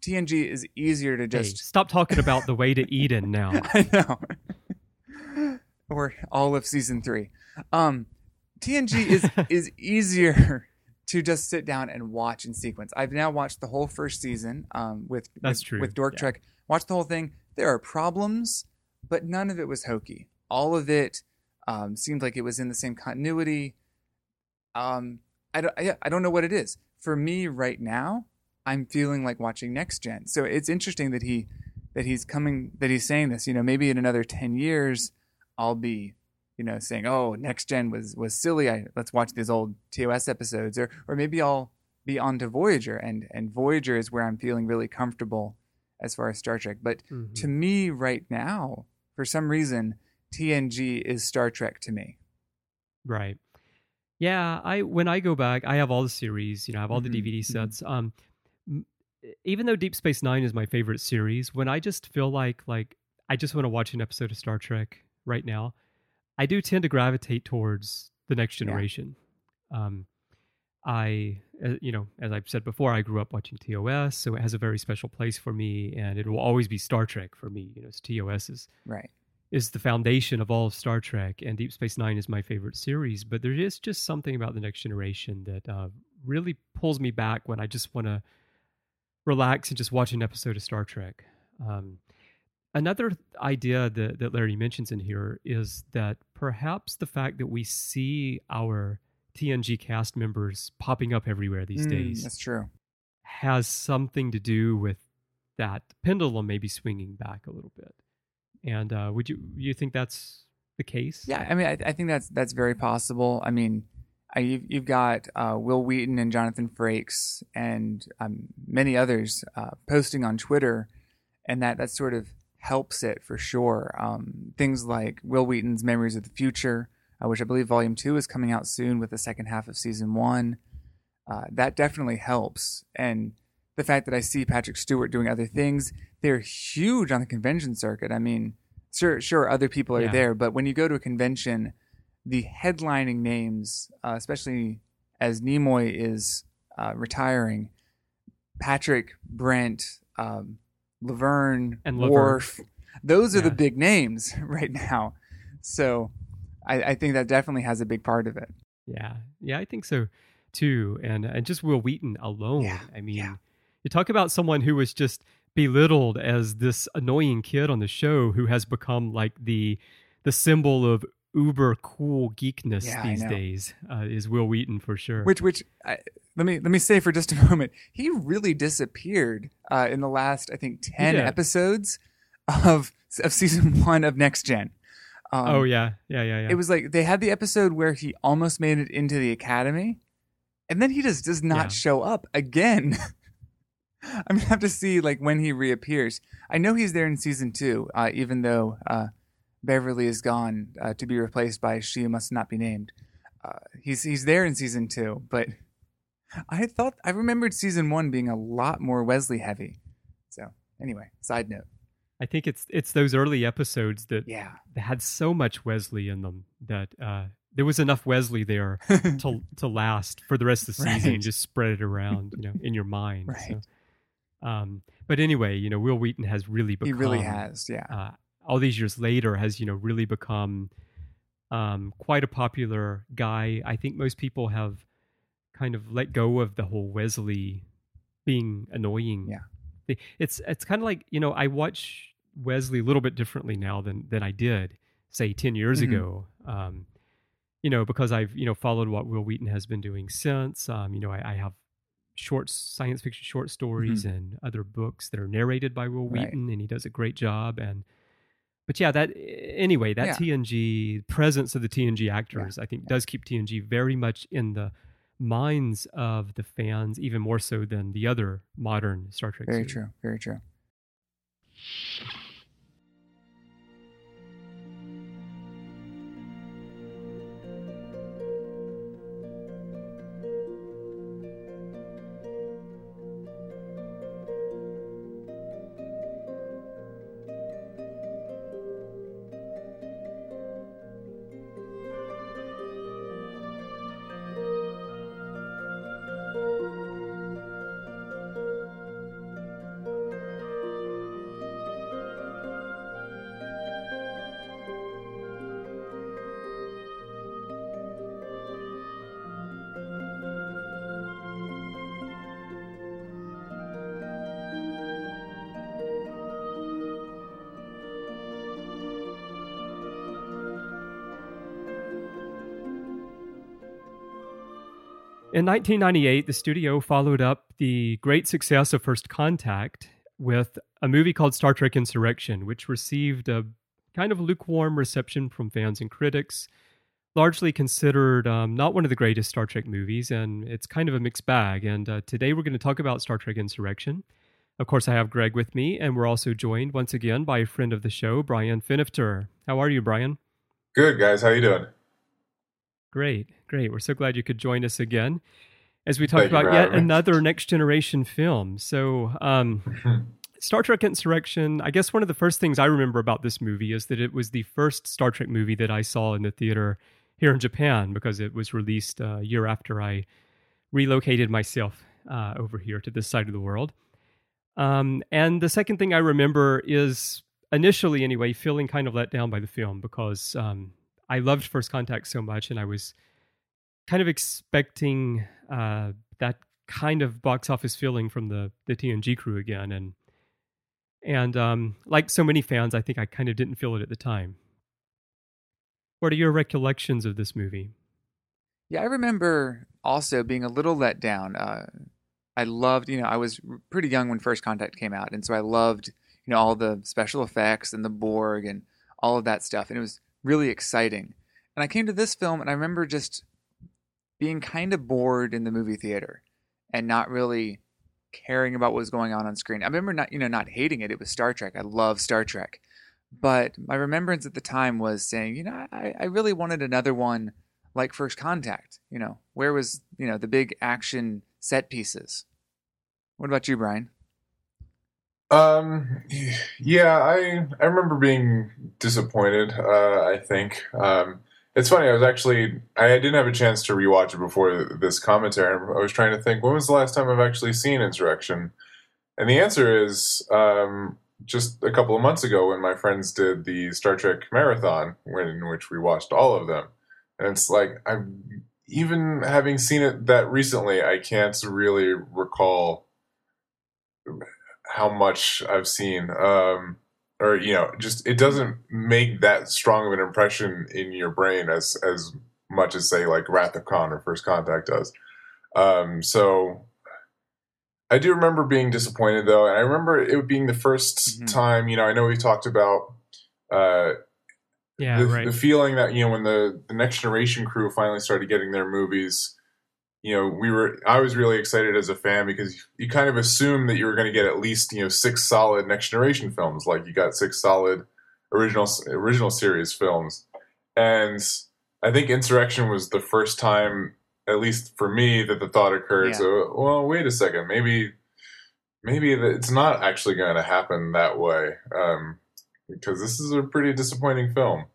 TNG is easier to Hey, just stop talking about the way to Eden now. I know. Or all of season 3. TNG is easier to just sit down and watch in sequence. I've now watched the whole first season with true. with Dork Trek. Watched the whole thing. There are problems, but none of it was hokey. All of it seemed like it was in the same continuity. I don't know what it is. For me right now, I'm feeling like watching Next Gen. So it's interesting that he's saying this. Maybe in another 10 years, I'll be, saying, "Oh, Next Gen was silly. Let's watch these old TOS episodes," or maybe I'll be on to Voyager, and Voyager is where I'm feeling really comfortable as far as Star Trek. But to me right now, for some reason, TNG is Star Trek to me. Right. Yeah. When I go back, I have all the series. I have all the DVD sets. Even though Deep Space Nine is my favorite series, when I just feel like I just want to watch an episode of Star Trek right now, I do tend to gravitate towards the Next Generation. I, as I've said before, I grew up watching TOS, so it has a very special place for me, and it will always be Star Trek for me. TOS is the foundation of all of Star Trek, and Deep Space Nine is my favorite series. But there is just something about the Next Generation that really pulls me back when I just want to relax and just watch an episode of Star Trek. Another idea that Larry mentions in here is that perhaps the fact that we see our TNG cast members popping up everywhere these days, that's true, has something to do with that pendulum maybe swinging back a little bit. And would you think that's the case? Yeah, I mean, I think that's very possible. I mean, you've got Will Wheaton and Jonathan Frakes and many others posting on Twitter, and that sort of helps it for sure. Things like Will Wheaton's Memories of the Future, which I believe Volume 2 is coming out soon with the second half of Season 1. That definitely helps. And the fact that I see Patrick Stewart doing other things, they're huge on the convention circuit. I mean, sure, other people are there, but when you go to a convention, the headlining names, especially as Nimoy is retiring, Patrick, Brent, Laverne, and Worf, those are the big names right now. So I think that definitely has a big part of it. Yeah, I think so too. And just Will Wheaton alone. I mean, you talk about someone who was just belittled as this annoying kid on the show who has become like the symbol of uber cool geekness these days, is Will Wheaton for sure. Which let me say for just a moment, he really disappeared in the last, I think, 10 episodes of season 1 of Next Gen. Yeah. It was like they had the episode where he almost made it into the academy, and then he just does not show up again. I'm gonna have to see like when he reappears. I know he's there in season 2, even though Beverly is gone to be replaced by She Must Not Be Named. He's there in season 2, but I remembered season 1 being a lot more Wesley heavy. So anyway, side note. I think it's those early episodes that had so much Wesley in them that there was enough Wesley there to last for the rest of the season and just spread it around, in your mind. Right. So, but anyway, Will Wheaton has really become... He really has, all these years later has, really become quite a popular guy. I think most people have kind of let go of the whole Wesley being annoying. Yeah. It's kind of like, I watch Wesley a little bit differently now than I did, say, 10 years ago. Because I've, followed what Will Wheaton has been doing since. I have science fiction short stories and other books that are narrated by Will Wheaton, and he does a great job. But TNG presence of the TNG actors, I think, does keep TNG very much in the minds of the fans, even more so than the other modern Star Trek series. Very true. In 1998, the studio followed up the great success of First Contact with a movie called Star Trek Insurrection, which received a kind of lukewarm reception from fans and critics, largely considered not one of the greatest Star Trek movies, and it's kind of a mixed bag. And today we're going to talk about Star Trek Insurrection. Of course, I have Greg with me, and we're also joined once again by a friend of the show, Brian Finifter. How are you, Brian? Good, guys. How you doing? Great. We're so glad you could join us again as we talk about yet another Next Generation film. So, Star Trek Insurrection, I guess one of the first things I remember about this movie is that it was the first Star Trek movie that I saw in the theater here in Japan, because it was released a year after I relocated myself over here to this side of the world. And the second thing I remember is, initially anyway, feeling kind of let down by the film, because I loved First Contact so much, and I was kind of expecting that kind of box office feeling from the TNG crew again. And like so many fans, I think I kind of didn't feel it at the time. What are your recollections of this movie? Yeah, I remember also being a little let down. I loved, I was pretty young when First Contact came out, and so I loved, all the special effects and the Borg and all of that stuff, and it was really exciting. And I came to this film, and I remember just being kind of bored in the movie theater and not really caring about what was going on screen. I remember not hating it. It was Star Trek. I love Star Trek. But my remembrance at the time was saying, I really wanted another one like First Contact. Where was, the big action set pieces? What about you, Brian? Yeah, I remember being disappointed, I think. It's funny, I didn't have a chance to rewatch it before this commentary. I was trying to think, when was the last time I've actually seen Insurrection? And the answer is just a couple of months ago, when my friends did the Star Trek marathon, in which we watched all of them. And it's like, even having seen it that recently, I can't really recall how much I've seen. Just it doesn't make that strong of an impression in your brain as much as, say, like Wrath of Khan or First Contact does. So I do remember being disappointed, though, and I remember it being the first time. I know we talked about the feeling that when the Next Generation crew finally started getting their movies. I was really excited as a fan, because you kind of assumed that you were going to get at least 6 solid Next Generation films, like you got 6 solid original series films. And I think Insurrection was the first time, at least for me, that the thought occurred. Yeah. So, well, wait a second, maybe it's not actually going to happen that way, because this is a pretty disappointing film.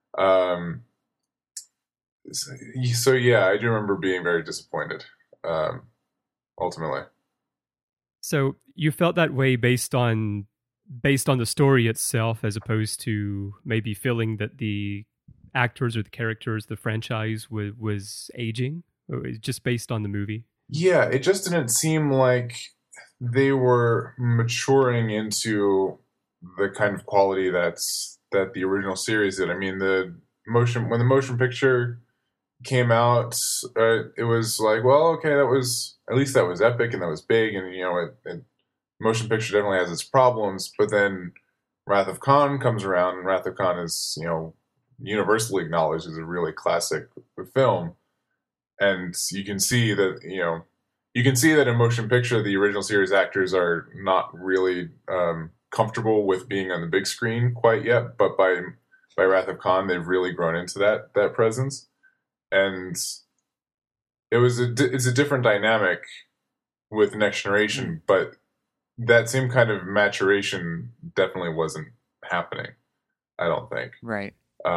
So yeah, I do remember being very disappointed, ultimately. So you felt that way based on the story itself, as opposed to maybe feeling that the actors or the characters, the franchise was aging, or just based on the movie? Yeah, it just didn't seem like they were maturing into the kind of quality that the original series did. I mean, when the motion picture came out, it was like, well, okay, that was epic and that was big, and motion picture definitely has its problems. But then Wrath of Khan comes around, and Wrath of Khan is universally acknowledged as a really classic film, and you can see that in motion picture the original series actors are not really comfortable with being on the big screen quite yet, but by Wrath of Khan they've really grown into that presence. And it's a different dynamic with Next Generation, but that same kind of maturation definitely wasn't happening, I don't think. Right.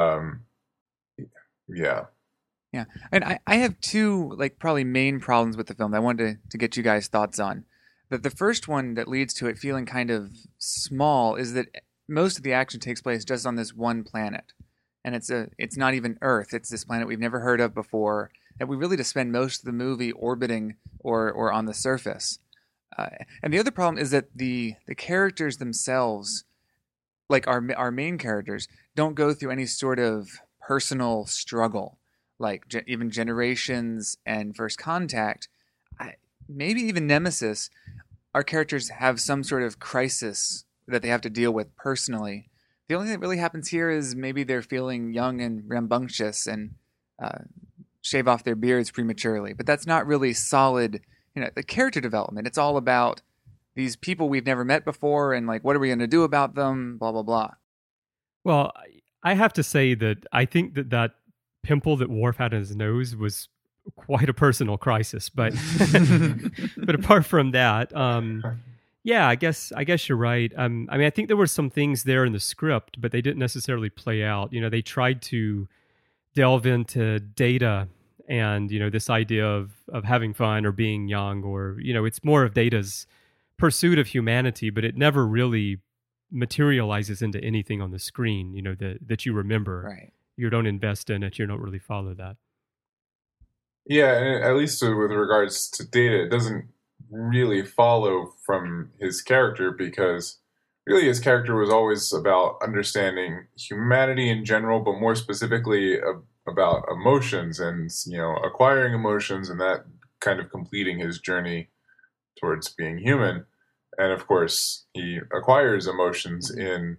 Yeah. Yeah. And I have 2 probably main problems with the film that I wanted to get you guys' thoughts on. The first one that leads to it feeling kind of small is that most of the action takes place just on this one planet. And it's not even Earth. It's this planet we've never heard of before, that we really just spend most of the movie orbiting or on the surface. And the other problem is that the characters themselves, like our main characters, don't go through any sort of personal struggle. like even Generations and First Contact, maybe even Nemesis, our characters have some sort of crisis that they have to deal with personally. The only thing that really happens here is maybe they're feeling young and rambunctious and shave off their beards prematurely. But that's not really solid, the character development. It's all about these people we've never met before and like, what are we going to do about them? Blah, blah, blah. Well, I have to say that I think that pimple that Worf had on his nose was quite a personal crisis. But but apart from that, yeah, I guess you're right. I mean, I think there were some things there in the script, but they didn't necessarily play out. They tried to delve into Data and this idea of having fun or being young, or it's more of Data's pursuit of humanity, but it never really materializes into anything on the screen, that you remember. Right. You don't invest in it. You don't really follow that. Yeah, and at least with regards to Data, it doesn't really follow from his character, because really his character was always about understanding humanity in general, but more specifically about emotions and, acquiring emotions, and that kind of completing his journey towards being human. And of course, he acquires emotions in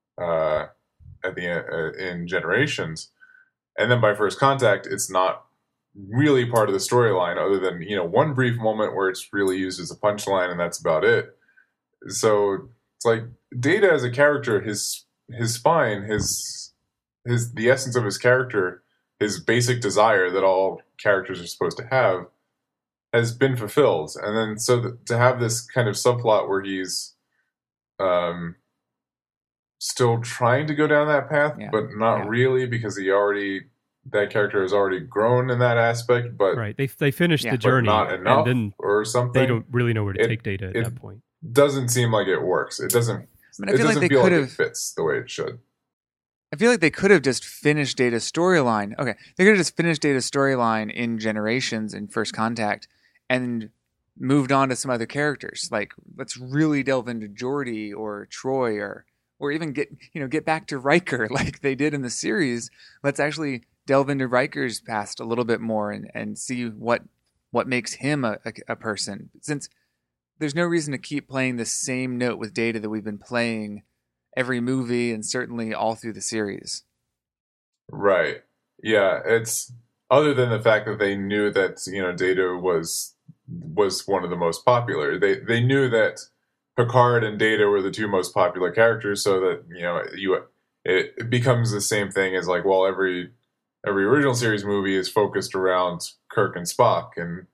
Generations, and then by First Contact, it's not really part of the storyline, other than one brief moment where it's really used as a punchline, and that's about it. So it's like Data as a character, his spine, the essence of his character, his basic desire that all characters are supposed to have, has been fulfilled. And then to have this kind of subplot where he's still trying to go down that path, but not really, because that character has already grown in that aspect. But right, they finished the journey, not enough, and then or something. They don't really know where to take Data at that point. Doesn't seem like it works. It doesn't. I feel like they could have. It fits the way it should. I feel like they could have just finished Data's storyline. Okay, they could have just finished Data's storyline in Generations and First Contact, and moved on to some other characters. Like, let's really delve into Geordi or Troy, or even get back to Riker like they did in the series. Let's actually delve into Riker's past a little bit more and see what makes him a person. Since there's no reason to keep playing the same note with Data that we've been playing every movie and certainly all through the series. Right. Yeah. It's other than the fact that they knew that, Data was one of the most popular. They knew that Picard and Data were the two most popular characters, so that, it becomes the same thing as like, well, every original series movie is focused around Kirk and Spock, and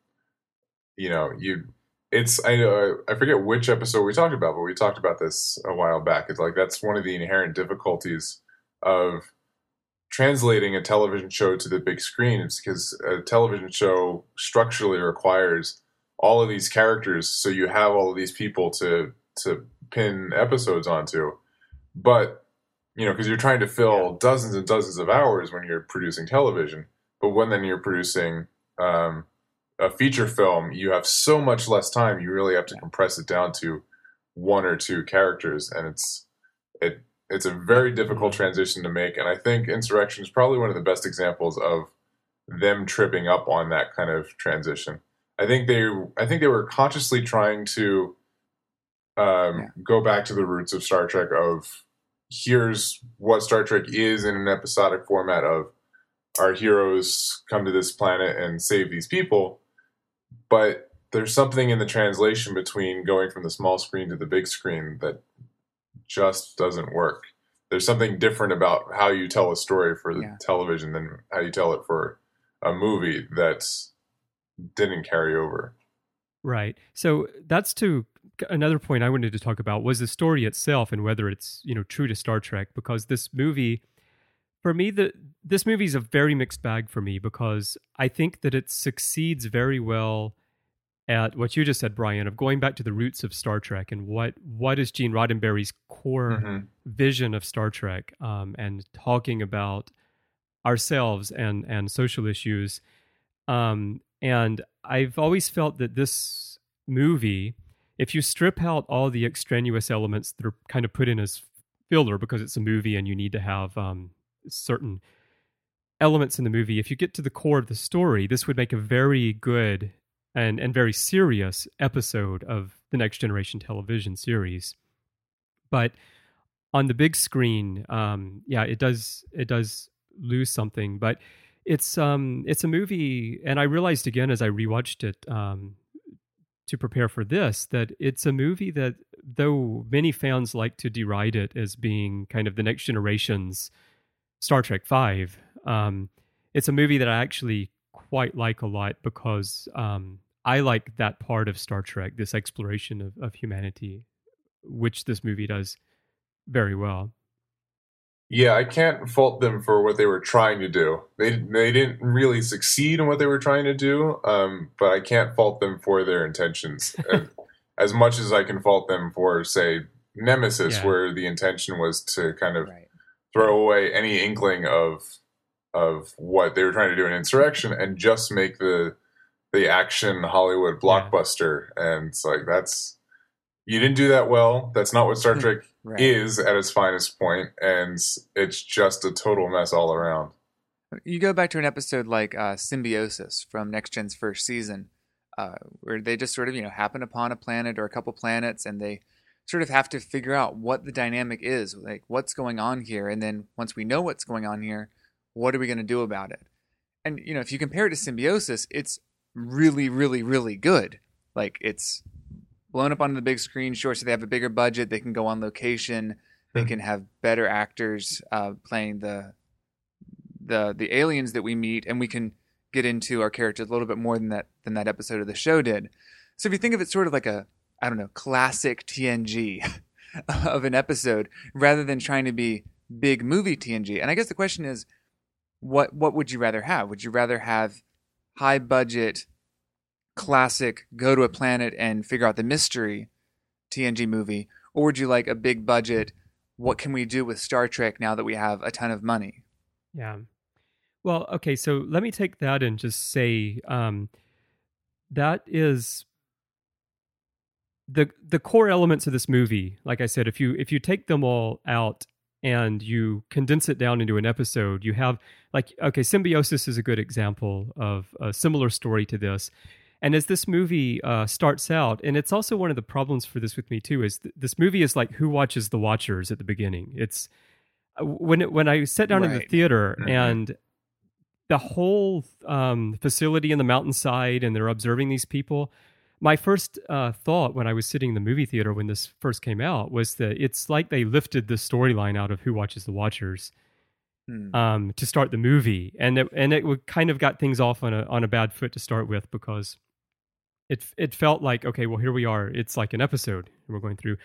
I forget which episode we talked about, but we talked about this a while back. It's like that's one of the inherent difficulties of translating a television show to the big screen. It's because a television show structurally requires all of these characters, so you have all of these people to pin episodes onto, but because you're trying to fill dozens and dozens of hours when you're producing television. But then you're producing a feature film, you have so much less time. You really have to compress it down to one or two characters, and it's a very difficult transition to make. And I think Insurrection is probably one of the best examples of them tripping up on that kind of transition. I think they were consciously trying to go back to the roots of Star Trek, of here's what Star Trek is in an episodic format of our heroes come to this planet and save these people. But there's something in the translation between going from the small screen to the big screen that just doesn't work. There's something different about how you tell a story for the television than how you tell it for a movie that didn't carry over. Right. So that's to another point I wanted to talk about was the story itself and whether it's, true to Star Trek, because this movie, for me, this movie is a very mixed bag for me, because I think that it succeeds very well at what you just said, Brian, of going back to the roots of Star Trek and what is Gene Roddenberry's core vision of Star Trek, and talking about ourselves and social issues. And I've always felt that this movie, if you strip out all the extraneous elements that are kind of put in as filler because it's a movie and you need to have certain elements in the movie, if you get to the core of the story, this would make a very good and very serious episode of the Next Generation television series. But on the big screen, it does lose something. But it's a movie, and I realized again as I rewatched it to prepare for this, that it's a movie that, though many fans like to deride it as being kind of the Next Generation's Star Trek V, it's a movie that I actually quite like a lot because I like that part of Star Trek, this exploration of humanity, which this movie does very well. Yeah, I can't fault them for what they were trying to do. They didn't really succeed in what they were trying to do, but I can't fault them for their intentions. As much as I can fault them for, say, Nemesis, where the intention was to kind of throw away any inkling of what they were trying to do in Insurrection and just make the action Hollywood blockbuster. And it's like, you didn't do that well. That's not what Star Trek is at its finest point, and it's just a total mess all around. You go back to an episode like Symbiosis from Next Gen's first season, where they just sort of, happen upon a planet or a couple planets, and they sort of have to figure out what the dynamic is, like what's going on here. And then once we know what's going on here, what are we going to do about it? And, if you compare it to Symbiosis, it's really, really, really good. Like, it's blown up onto the big screen, sure, so they have a bigger budget, they can go on location, they can have better actors playing the aliens that we meet, and we can get into our characters a little bit more than that episode of the show did. So if you think of it sort of like a, I don't know, classic TNG of an episode, rather than trying to be big movie TNG. And I guess the question is, what would you rather have? Would you rather have high budget, classic, go to a planet and figure out the mystery TNG movie, or would you like a big budget, what can we do with Star Trek now that we have a ton of money? Yeah. Well, okay, so let me take that and just say that is the core elements of this movie. Like I said, if you take them all out and you condense it down into an episode, you have, like, okay, Symbiosis is a good example of a similar story to this. And as this movie starts out, and it's also one of the problems for this with me too, is this movie is like Who Watches the Watchers at the beginning. It's when I sat down in the theater and the whole facility in the mountainside, and they're observing these people. My first thought when I was sitting in the movie theater when this first came out was that it's like they lifted the storyline out of Who Watches the Watchers to start the movie, and it would kind of got things off on a bad foot to start with, because it felt like, okay, well, here we are. It's like an episode we're going through.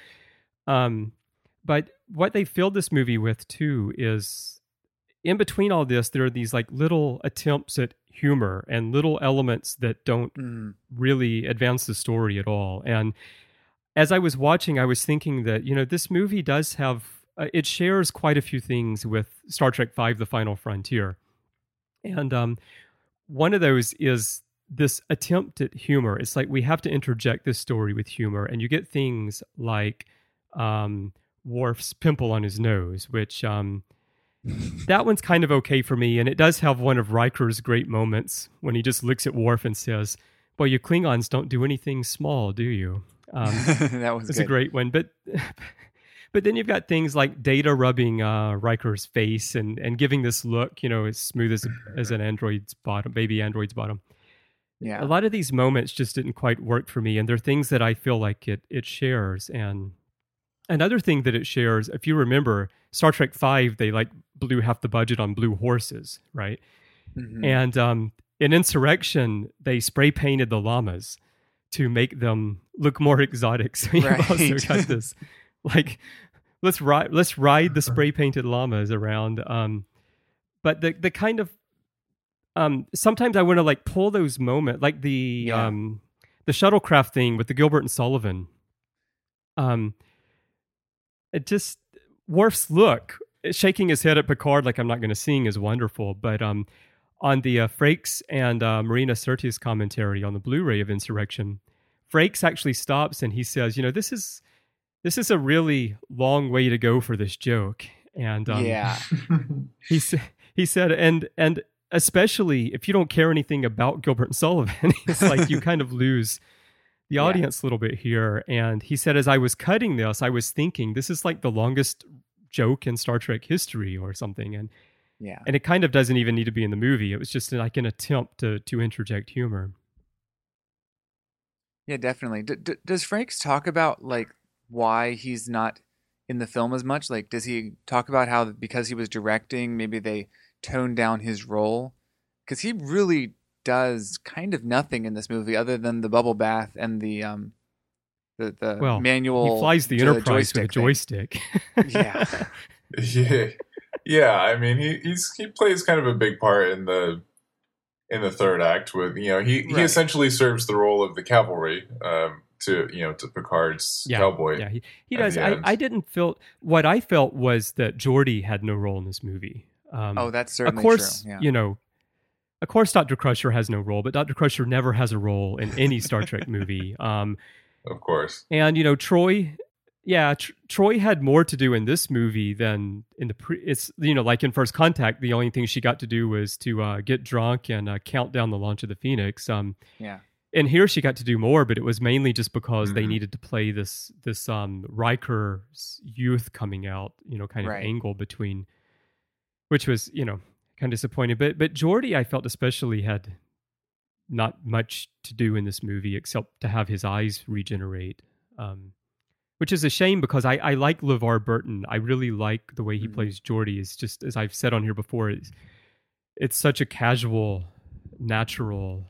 But what they filled this movie with too is, in between all this, there are these like little attempts at humor and little elements that don't really advance the story at all. And as I was watching, I was thinking that, this movie does have, it shares quite a few things with Star Trek V, The Final Frontier. And one of those is this attempt at humor. It's like we have to interject this story with humor, and you get things like Worf's pimple on his nose, which that one's kind of okay for me, and it does have one of Riker's great moments when he just looks at Worf and says, "Well, you Klingons don't do anything small, do you?" That was a great one, but then you've got things like Data rubbing Riker's face and giving this look, as smooth as an android's bottom, baby android's bottom. Yeah, a lot of these moments just didn't quite work for me, and they're things that I feel like it shares. And another thing that it shares, if you remember, Star Trek V, they like blew half the budget on blue horses, right? Mm-hmm. And in Insurrection, they spray painted the llamas to make them look more exotic. So you've also got this, like, let's ride the spray painted llamas around. But the kind of sometimes I want to like pull those moments, like the shuttlecraft thing with the Gilbert and Sullivan. It just, Worf's look, shaking his head at Picard like I'm not going to sing, is wonderful. But on the Frakes and Marina Sirtis commentary on the Blu-ray of Insurrection, Frakes actually stops and he says, this is a really long way to go for this joke. And He said, and especially if you don't care anything about Gilbert and Sullivan, it's like you kind of lose the audience a little bit here. And he said, as I was cutting this, I was thinking, this is like the longest joke in Star Trek history or something. And it kind of doesn't even need to be in the movie. It was just like an attempt to interject humor. Yeah, definitely. Does Frakes talk about like why he's not in the film as much? Like, does he talk about how because he was directing, maybe they toned down his role? Because he really does kind of nothing in this movie other than the bubble bath and the manual. He flies the Enterprise with a joystick. Yeah. Yeah. I mean, he plays kind of a big part in the third act. With he essentially serves the role of the cavalry to Picard's cowboy. Yeah, he does. I didn't feel what I felt was that Geordi had no role in this movie. That's certainly of course, true. Yeah. Of course, Dr. Crusher has no role, but Dr. Crusher never has a role in any Star Trek movie. Of course. And, Troy, Troy had more to do in this movie than in it's, like in First Contact, the only thing she got to do was to get drunk and count down the launch of the Phoenix. And here she got to do more, but it was mainly just because they needed to play this Riker's youth coming out, kind of angle between, which was, kind of disappointing. But Geordi, I felt especially had not much to do in this movie except to have his eyes regenerate, which is a shame because I like LeVar Burton. I really like the way he plays Geordi. It's just, as I've said on here before, it's such a casual, natural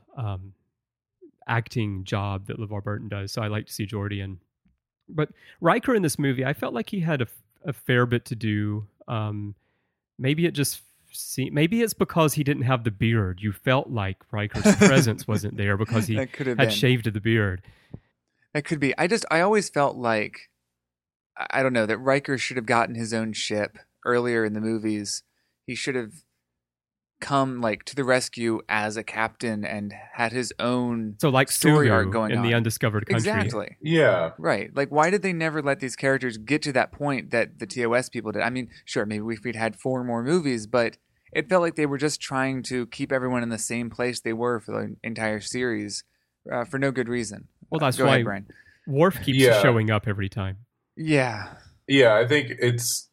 acting job that LeVar Burton does. So I like to see Geordi. But Riker in this movie, I felt like he had a fair bit to do. Maybe it's because he didn't have the beard. You felt like Riker's presence wasn't there because he had shaved the beard. That could be. I always felt like, I don't know, that Riker should have gotten his own ship earlier in the movies. He should have come to the rescue as a captain and had his own story arc going in on. The undiscovered country. Exactly. Yeah. Right. Why did they never let these characters get to that point that the TOS people did? I mean, sure, maybe if we'd had 4 more movies, but it felt like they were just trying to keep everyone in the same place they were for the entire series for no good reason. Well, that's Go why ahead, Brian. Worf keeps showing up every time. Yeah. Yeah, I think it's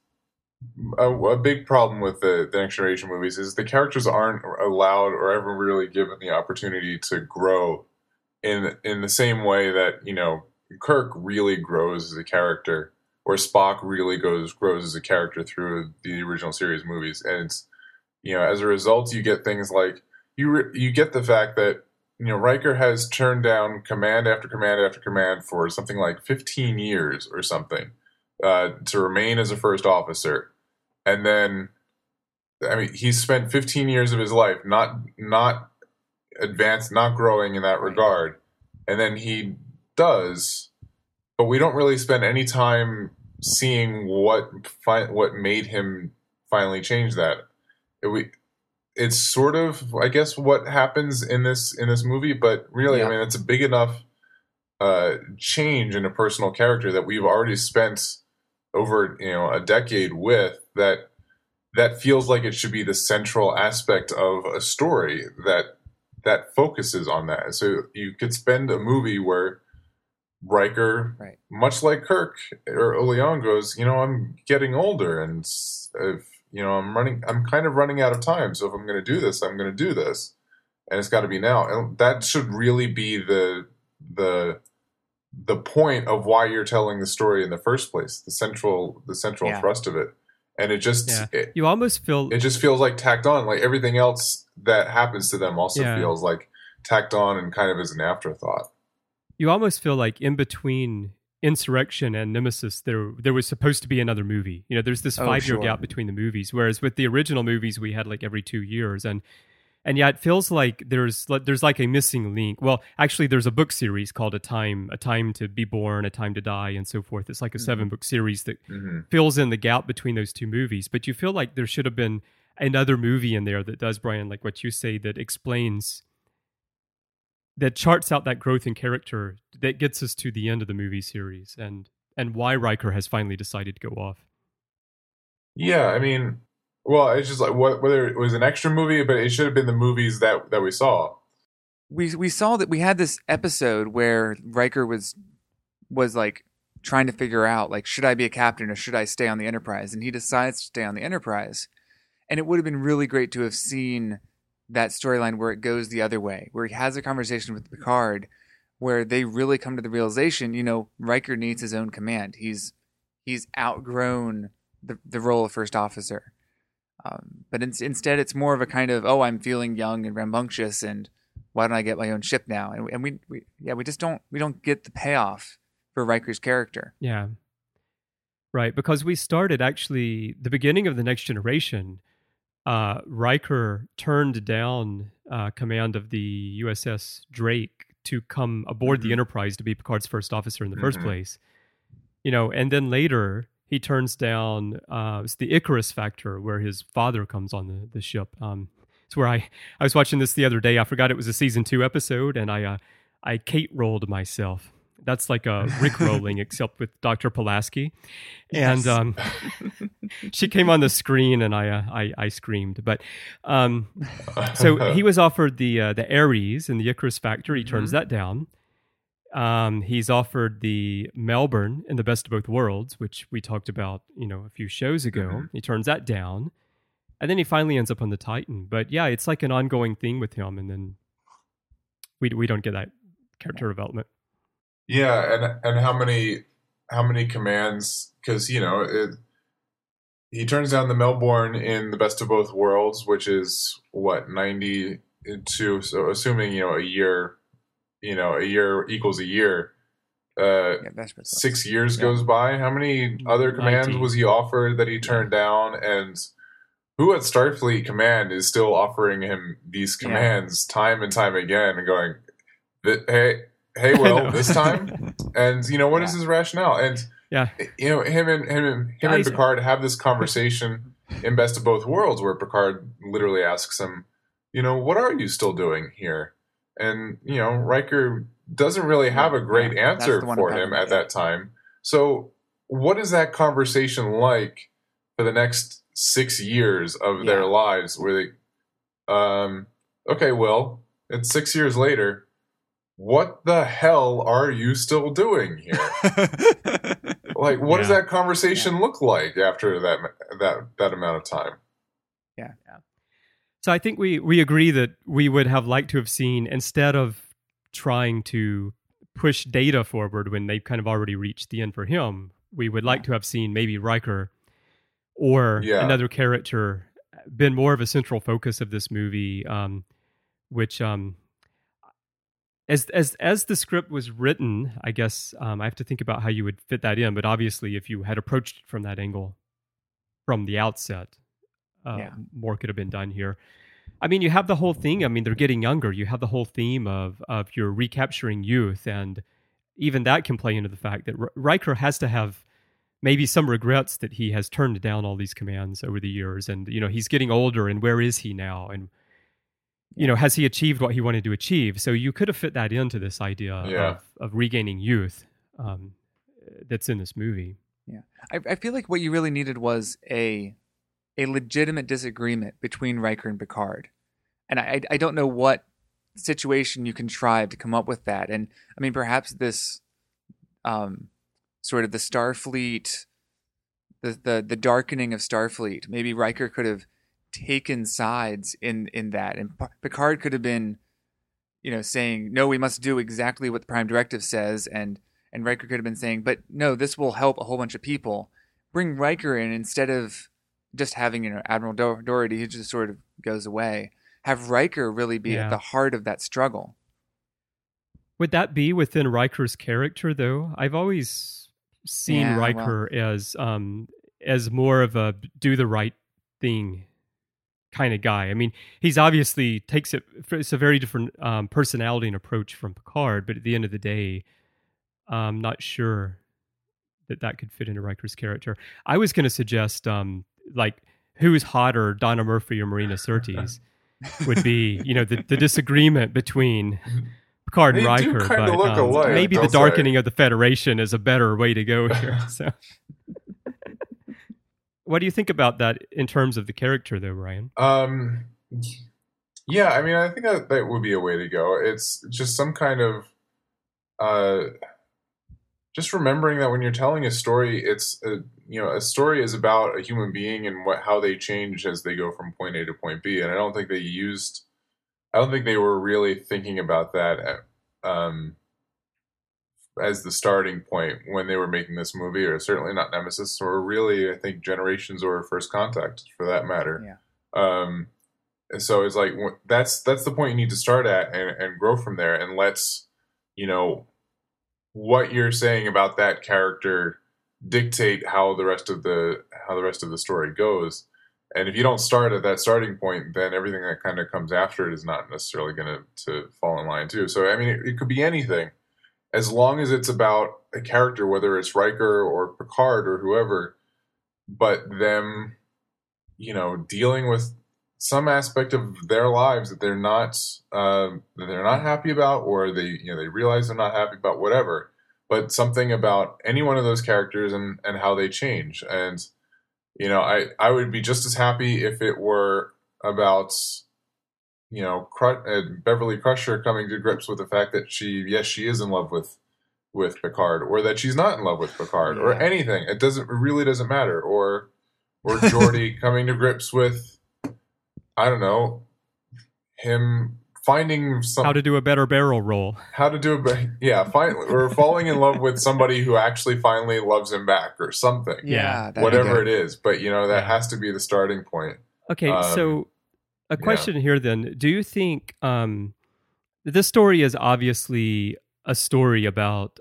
a big problem with the Next Generation movies is the characters aren't allowed or ever really given the opportunity to grow in the same way that, Kirk really grows as a character or Spock really grows as a character through the original series movies. And it's, as a result, you get things like you get the fact that, Riker has turned down command after command after command for something like 15 years or something to remain as a first officer. And then, he's spent 15 years of his life not advanced, not growing in that regard. And then he does, but we don't really spend any time seeing what made him finally change that. It's sort of, I guess, what happens in this movie, but really, it's a big enough change in a personal character that we've already spent over a decade with that feels like it should be the central aspect of a story that focuses on that. So you could spend a movie where Riker, much like Kirk or Leon, goes, I'm getting older and I'm kind of running out of time. So if I'm going to do this, I'm going to do this, and it's got to be now. And that should really be the point of why you're telling the story in the first place, the central thrust of it. And it just you almost feel it just feels like tacked on. Like everything else that happens to them also feels like tacked on and kind of as an afterthought. You almost feel like in between Insurrection and Nemesis, there was supposed to be another movie. There's this 5-year gap between the movies, whereas with the original movies we had every 2 years, and it feels like there's like a missing link. Well, actually, there's a book series called A Time to Be Born, A Time to Die, and so forth. It's like a 7-book series that fills in the gap between those 2 movies. But you feel like there should have been another movie in there that does, Brian, like what you say, that explains, that charts out that growth in character, that gets us to the end of the movie series and why Riker has finally decided to go off. Yeah, Well, it's just like whether it was an extra movie, but it should have been the movies that we saw. We saw that we had this episode where Riker was like trying to figure out, like, should I be a captain or should I stay on the Enterprise? And he decides to stay on the Enterprise. And it would have been really great to have seen that storyline where it goes the other way, where he has a conversation with Picard, where they really come to the realization, Riker needs his own command. He's outgrown the role of first officer. But instead, it's more of a kind of, I'm feeling young and rambunctious, and why don't I get my own ship now? And we just don't get the payoff for Riker's character. Yeah. Right, because we started actually the beginning of the Next Generation. Riker turned down command of the USS Drake to come aboard the Enterprise to be Picard's first officer in the first place. And then later he turns down it's the Icarus Factor, where his father comes on the ship. It's where I was watching this the other day. I forgot it was a season 2 episode, and I Kate rolled myself. That's like a Rick rolling, except with Dr. Pulaski. Yes. And she came on the screen, and I screamed. But so he was offered the Ares and the Icarus Factor. He turns that down. He's offered the Melbourne in the Best of Both Worlds, which we talked about, a few shows ago. He turns that down. And then he finally ends up on the Titan. But yeah, it's like an ongoing thing with him. And then we don't get that character development. Yeah, and how many commands? Because he turns down the Melbourne in the Best of Both Worlds, which is what 92. So assuming a year equals a year. 6 years goes by. How many other commands 19. was he offered that he turned down? And who at Starfleet Command is still offering him these commands time and time again, and going, hey, Will, this time? And, what is his rationale? And, him and Picard have this conversation in Best of Both Worlds, where Picard literally asks him, what are you still doing here? And, Riker doesn't really have a great answer for him at that time. So what is that conversation like for the next 6 years of their lives, where they, okay, Will, it's 6 years later. What the hell are you still doing here? Like, what does that conversation look like after that amount of time? Yeah. So I think we agree that we would have liked to have seen, instead of trying to push Data forward when they've kind of already reached the end for him, we would like to have seen maybe Riker or another character been more of a central focus of this movie, which... As the script was written, I guess I have to think about how you would fit that in. But obviously, if you had approached it from that angle from the outset, more could have been done here. I mean, you have the whole thing. I mean, they're getting younger. You have the whole theme of you're recapturing youth. And even that can play into the fact that Riker has to have maybe some regrets that he has turned down all these commands over the years. And, he's getting older, and where is he now? And has he achieved what he wanted to achieve? So you could have fit that into this idea of regaining youth that's in this movie. Yeah, I feel like what you really needed was a legitimate disagreement between Riker and Picard. And I don't know what situation you contrive to come up with that. And I mean, perhaps this sort of the Starfleet, the darkening of Starfleet, maybe Riker could have taken sides in that, and Picard could have been saying, no, we must do exactly what the Prime Directive says, and Riker could have been saying, but no, this will help a whole bunch of people. Bring Riker in instead of just having Admiral Doherty, who just sort of goes away. Have Riker really be at the heart of that struggle. Would that be within Riker's character, though? I've always seen Riker as more of a do the right thing kind of guy. I mean, he's obviously it's a very different personality and approach from Picard, but at the end of the day, I'm not sure that could fit into Riker's character. I was going to suggest, who's hotter, Donna Murphy or Marina Sirtis, would be, the disagreement between Picard and Riker. But look alike, maybe the darkening of the Federation is a better way to go here. So. What do you think about that in terms of the character, though, Ryan? Yeah, I mean, I think that would be a way to go. It's just some kind of just remembering that when you're telling a story, a story is about a human being and how they change as they go from point A to point B. And I don't think they were really thinking about that as the starting point when they were making this movie, or certainly not Nemesis, or really, I think, Generations or First Contact, for that matter. Yeah. And so it's like that's the point you need to start at and grow from there, and let's, what you're saying about that character dictate how the rest of the story goes. And if you don't start at that starting point, then everything that kind of comes after it is not necessarily going to fall in line too. So I mean, it could be anything, as long as it's about a character, whether it's Riker or Picard or whoever, but them, dealing with some aspect of their lives that they're not happy about, or they realize they're not happy about, whatever, but something about any one of those characters and how they change. And I would be just as happy if it were about Beverly Crusher coming to grips with the fact that she is in love with Picard, or that she's not in love with Picard, or anything. It really doesn't matter. Or Geordi coming to grips with, I don't know, him finding how to do a better barrel roll. Or falling in love with somebody who actually finally loves him back, or something. Yeah, whatever it is. But that has to be the starting point. Okay, so a question here then: do you think this story is obviously a story about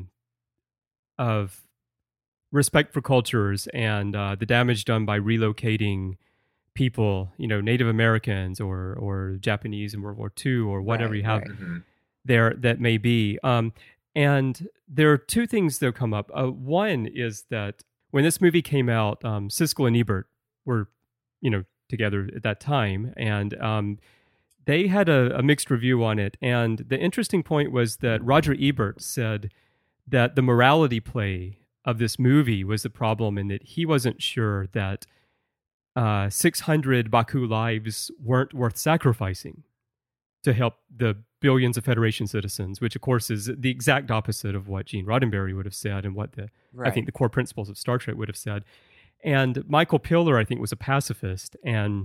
of respect for cultures and the damage done by relocating people, Native Americans or Japanese in World War II, or whatever you have there that may be. And there are two things that come up. One is that when this movie came out, Siskel and Ebert were, together at that time, and they had a mixed review on it. And the interesting point was that Roger Ebert said that the morality play of this movie was the problem, and that he wasn't sure that 600 Baku lives weren't worth sacrificing to help the billions of Federation citizens, which of course is the exact opposite of what Gene Roddenberry would have said and what I think the core principles of Star Trek would have said. And Michael Piller, I think, was a pacifist. And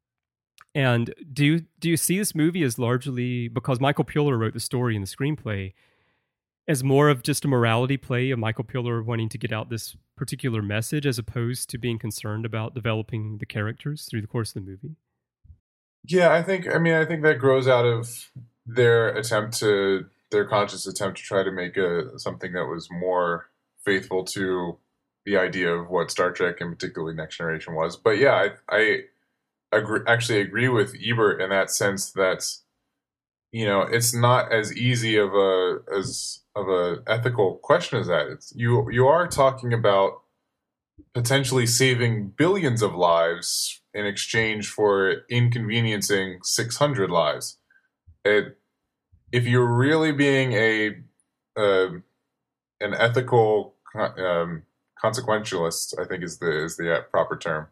do you see this movie as largely, because Michael Piller wrote the story and the screenplay, as more of just a morality play of Michael Piller wanting to get out this particular message, as opposed to being concerned about developing the characters through the course of the movie? Yeah, I think that grows out of their conscious attempt to try to make something that was more faithful to the idea of what Star Trek, and particularly Next Generation, was. But yeah, I agree with Ebert in that sense that it's not as easy of a ethical question as that. You are talking about potentially saving billions of lives in exchange for inconveniencing 600 lives. If you're really being an ethical consequentialist, I think is the proper term,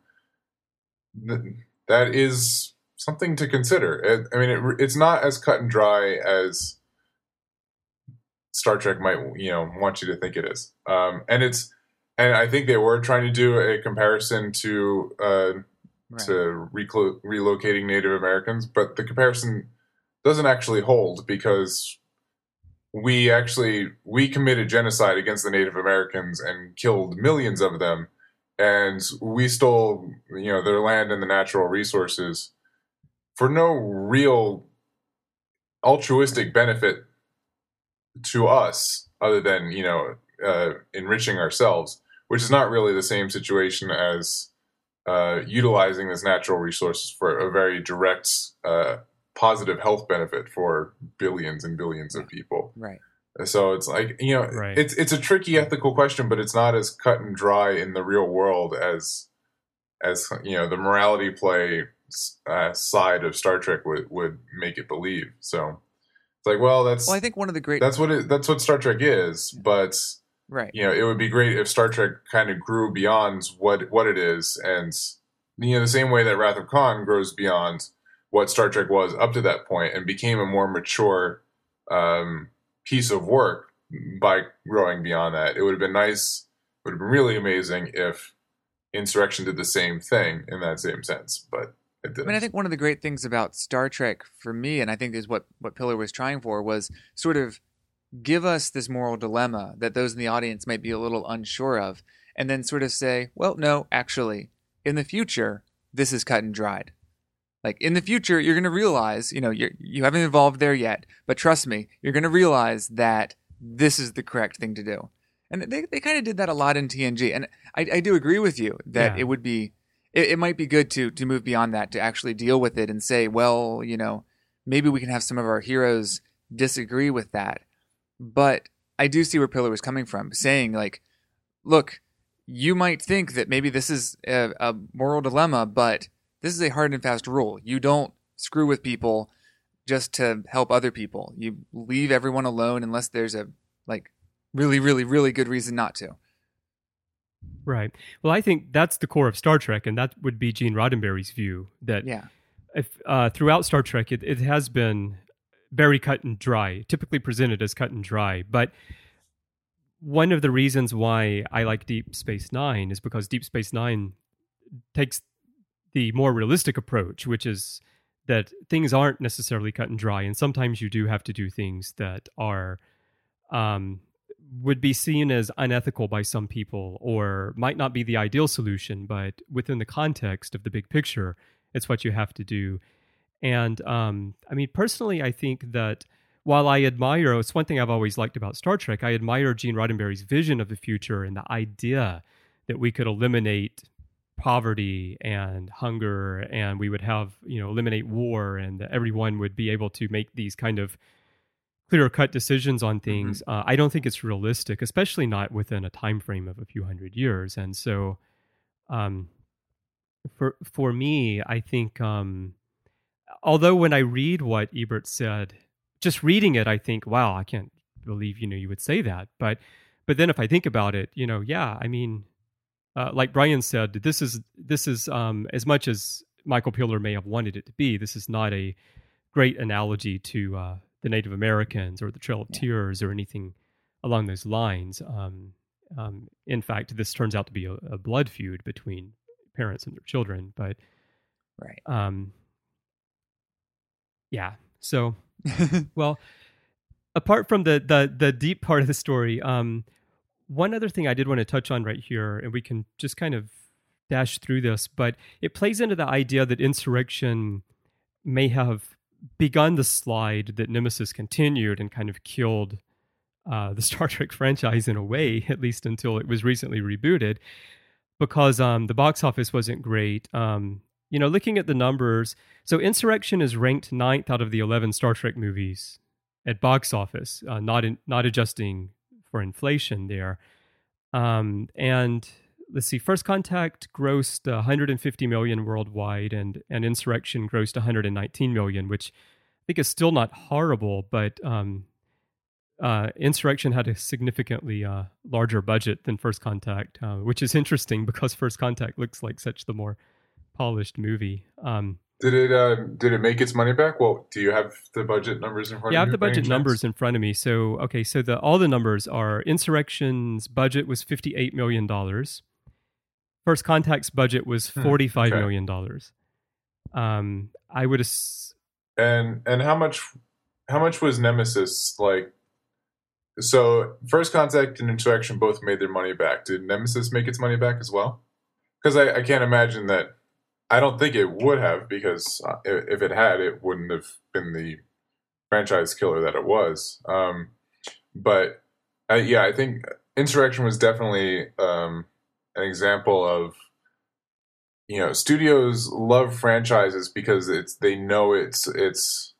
that is something to consider. It's not as cut and dry as Star Trek might want you to think it is. And I think they were trying to do a comparison to relocating Native Americans, but the comparison doesn't actually hold, because we committed genocide against the Native Americans and killed millions of them, and we stole their land and the natural resources for no real altruistic benefit to us other than enriching ourselves, which is not really the same situation as utilizing this natural resources for a very direct positive health benefit for billions and billions of people. Right. So it's like, it's a tricky ethical question, but it's not as cut and dry in the real world as the morality play side of Star Trek would make it believe. So it's like, I think one of the great, that's what Star Trek is, but Right. It would be great if Star Trek kind of grew beyond what it is, and the same way that Wrath of Khan grows beyond what Star Trek was up to that point and became a more mature piece of work by growing beyond that. It would have been nice, would have been really amazing if Insurrection did the same thing in that same sense, but it didn't. I mean, I think one of the great things about Star Trek for me, and I think is what Pillar was trying for, was sort of give us this moral dilemma that those in the audience might be a little unsure of, and then sort of say, well, no, actually, in the future, this is cut and dried. Like, in the future, you're going to realize, you haven't evolved there yet, but trust me, you're going to realize that this is the correct thing to do. And they kind of did that a lot in TNG. And I do agree with you that it would be, it might be good to move beyond that, to actually deal with it and say, well, maybe we can have some of our heroes disagree with that. But I do see where Pillar was coming from, saying, like, look, you might think that maybe this is a moral dilemma, but this is a hard and fast rule. You don't screw with people just to help other people. You leave everyone alone unless there's a, like, really, really, really good reason not to. Right. Well, I think that's the core of Star Trek, and that would be Gene Roddenberry's view, that if throughout Star Trek, it has been very cut and dry, typically presented as cut and dry. But one of the reasons why I like Deep Space Nine is because Deep Space Nine takes the more realistic approach, which is that things aren't necessarily cut and dry, and sometimes you do have to do things that are would be seen as unethical by some people, or might not be the ideal solution, but within the context of the big picture, it's what you have to do. And I mean, personally, I think that while I admire, it's one thing I've always liked about Star Trek, I admire Gene Roddenberry's vision of the future and the idea that we could eliminate poverty and hunger, and we would have, eliminate war, and that everyone would be able to make these kind of clear-cut decisions on things. I don't think it's realistic, especially not within a time frame of a few hundred years. And so, for me, I think, although when I read what Ebert said, just reading it, I think, wow, I can't believe you would say that. But then if I think about it, I mean, like Brian said, this is as much as Michael Piller may have wanted it to be, this is not a great analogy to the Native Americans or the Trail of Tears or anything along those lines. In fact, this turns out to be a blood feud between parents and their children. But right, yeah. So, well, apart from the deep part of the story, one other thing I did want to touch on right here, and we can just kind of dash through this, but it plays into the idea that Insurrection may have begun the slide that Nemesis continued and kind of killed the Star Trek franchise in a way, at least until it was recently rebooted, because the box office wasn't great. Looking at the numbers, so Insurrection is ranked 9th out of the 11 Star Trek movies at box office, not adjusting for inflation there. And let's see, First Contact grossed 150 million worldwide, and Insurrection grossed 119 million, which I think is still not horrible, but Insurrection had a significantly larger budget than First Contact, which is interesting because First Contact looks like such the more polished movie. Did it make its money back? Well, do you have the budget numbers in front of you? Yeah, I have the budget numbers in front of me. So, okay, so all the numbers are: Insurrection's budget was $58 million. First Contact's budget was $45 million. I would and how much was Nemesis like? So First Contact and Insurrection both made their money back. Did Nemesis make its money back as well? Because I can't imagine that. I don't think it would have, because if it had, it wouldn't have been the franchise killer that it was. But I think Insurrection was definitely an example of, studios love franchises because they know it's as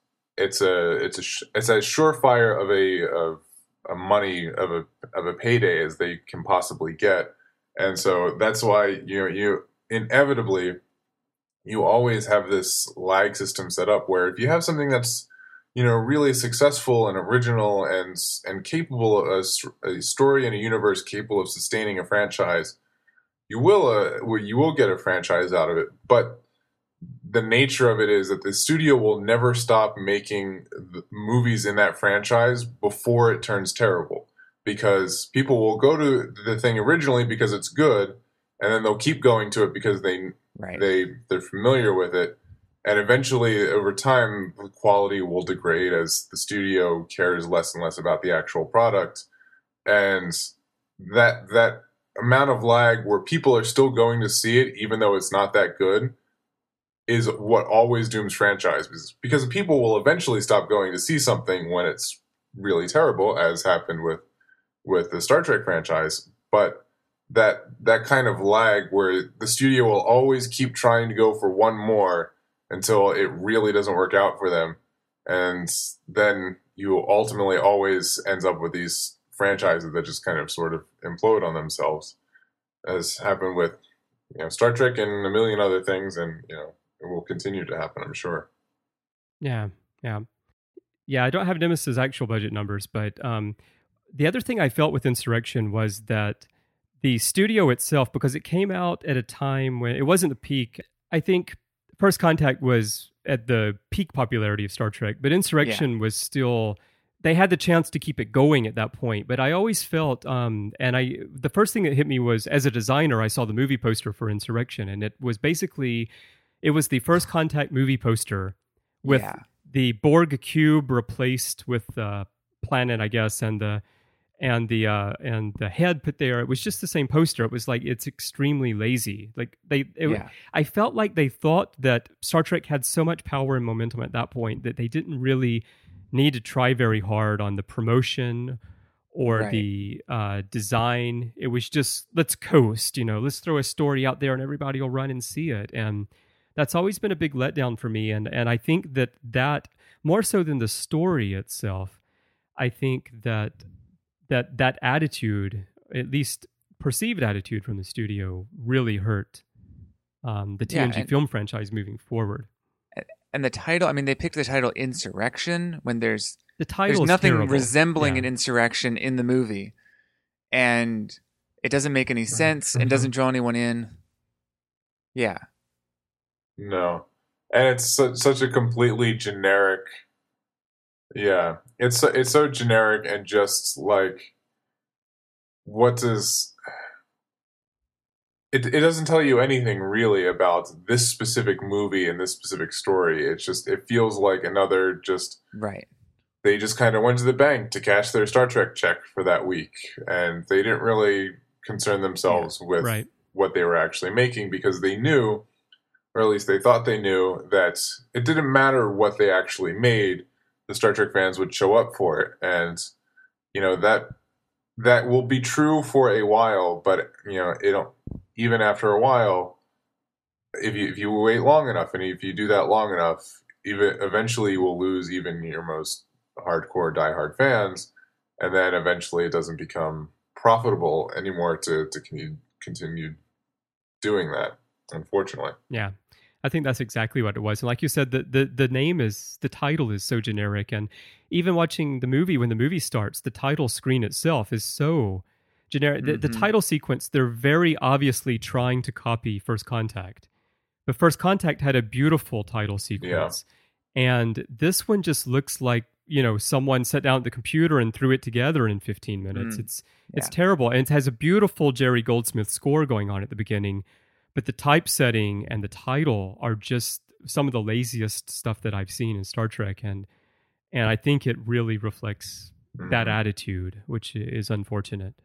surefire of a money of a payday as they can possibly get, and so that's why you inevitably you always have this lag system set up where if you have something that's really successful and original and capable of a story and a universe capable of sustaining a franchise, you will get a franchise out of it. But the nature of it is that the studio will never stop making movies in that franchise before it turns terrible, because people will go to the thing originally because it's good, and then they'll keep going to it because they're familiar with it. And eventually, over time, the quality will degrade as the studio cares less and less about the actual product. And that amount of lag where people are still going to see it, even though it's not that good, is what always dooms franchises. Because people will eventually stop going to see something when it's really terrible, as happened with the Star Trek franchise. But that kind of lag where the studio will always keep trying to go for one more until it really doesn't work out for them. And then you ultimately always ends up with these franchises that just kind of sort of implode on themselves, as happened with Star Trek and a million other things, and it will continue to happen, I'm sure. Yeah. I don't have Nemesis' actual budget numbers, but the other thing I felt with Insurrection was that the studio itself, because it came out at a time when it wasn't the peak. I think First Contact was at the peak popularity of Star Trek, but Insurrection was still, they had the chance to keep it going at that point. But I always felt, the first thing that hit me was, as a designer, I saw the movie poster for Insurrection, and it was the First Contact movie poster with the Borg cube replaced with the planet, I guess, and the head put there. It was just the same poster. It was like, it's extremely lazy. Like I felt like they thought that Star Trek had so much power and momentum at that point that they didn't really need to try very hard on the promotion or the design. It was just, let's coast, let's throw a story out there and everybody will run and see it. And that's always been a big letdown for me. And I think that more so than the story itself, I think that attitude, at least perceived attitude from the studio, really hurt the TNG film franchise moving forward. And the title, I mean, they picked the title Insurrection when there's nothing terrible. resembling an insurrection in the movie. And it doesn't make any sense and doesn't draw anyone in. Yeah. No. And it's such a completely generic... Yeah, it's so generic and just like, what does... It doesn't tell you anything really about this specific movie and this specific story. It's just, it feels like another just... Right. They just kind of went to the bank to cash their Star Trek check for that week. And they didn't really concern themselves with what they were actually making, because they knew, or at least they thought they knew, that it didn't matter what they actually made. The Star Trek fans would show up for it. And, that will be true for a while, but, even after a while, if you wait long enough, and if you do that long enough, eventually you will lose even your most hardcore diehard fans. And then eventually it doesn't become profitable anymore to continue doing that, unfortunately. Yeah. I think that's exactly what it was. And like you said, the title is so generic. And even watching the movie, when the movie starts, the title screen itself is so generic. The title sequence, they're very obviously trying to copy First Contact. But First Contact had a beautiful title sequence. Yeah. And this one just looks like, someone sat down at the computer and threw it together in 15 minutes. It's terrible. And it has a beautiful Jerry Goldsmith score going on at the beginning. But the typesetting and the title are just some of the laziest stuff that I've seen in Star Trek. And I think it really reflects that attitude, which is unfortunate.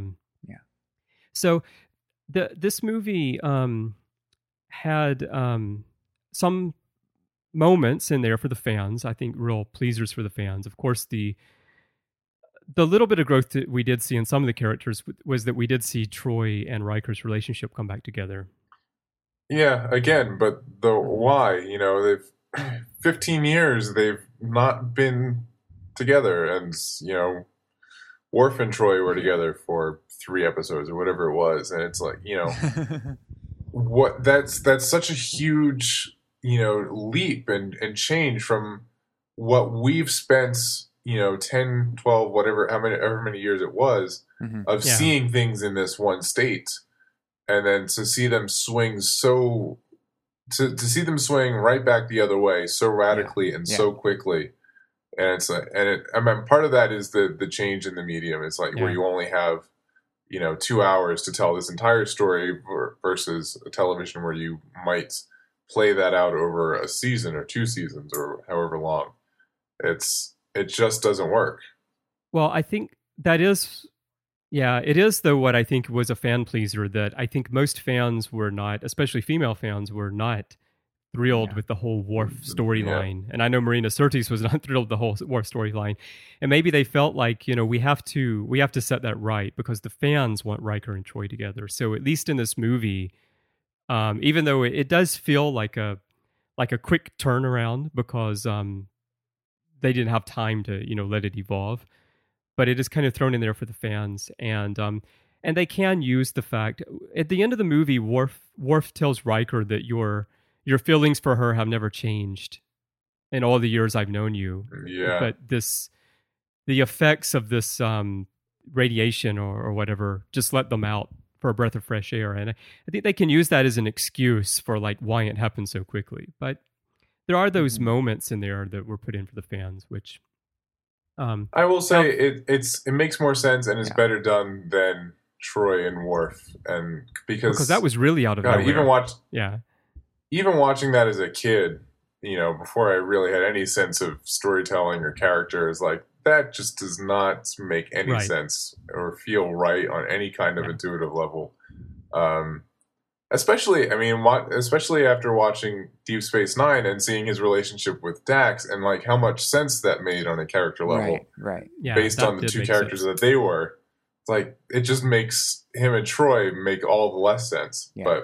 So this movie had some moments in there for the fans, I think real pleasers for the fans. Of course, the little bit of growth that we did see in some of the characters was that we did see Troy and Riker's relationship come back together. Yeah, again, but the why? They've 15 years they've not been together, and Worf and Troy were together for 3 episodes or whatever it was, and it's like, what? That's such a huge leap and change from what we've spent, 10, 12, whatever, however many years it was, of Yeah. seeing things in this one state, and then to see them swing to see them swing right back the other way so radically and so quickly. And it's I mean, part of that is the change in the medium. It's like where you only have 2 hours to tell this entire story versus a television where you might play that out over a season or 2 seasons or however long. It just doesn't work. Well, I think that is, it is though what I think was a fan pleaser, that I think most fans were not, especially female fans, were not thrilled with the whole Worf storyline. And I know Marina Sirtis was not thrilled with the whole Worf storyline. And maybe they felt like, we have to set that right because the fans want Riker and Troy together. So at least in this movie, even though it does feel like a quick turnaround because they didn't have time to let it evolve, but it is kind of thrown in there for the fans, and they can use the fact at the end of the movie, Worf tells Riker that your feelings for her have never changed in all the years I've known you. Yeah, but the effects of this radiation or whatever just let them out for a breath of fresh air, and I think they can use that as an excuse for like why it happened so quickly, but. There are those moments in there that were put in for the fans, which I will say it makes more sense and is better done than Troy and Worf, and because that was really out of nowhere. Even watching that as a kid, before I really had any sense of storytelling or character, is like that just does not make any sense or feel right on any kind of intuitive level. Especially after watching Deep Space Nine and seeing his relationship with Dax and like how much sense that made on a character level, right? Yeah, based on the two characters that they were, it's like it just makes him and Troy make all the less sense. Yeah.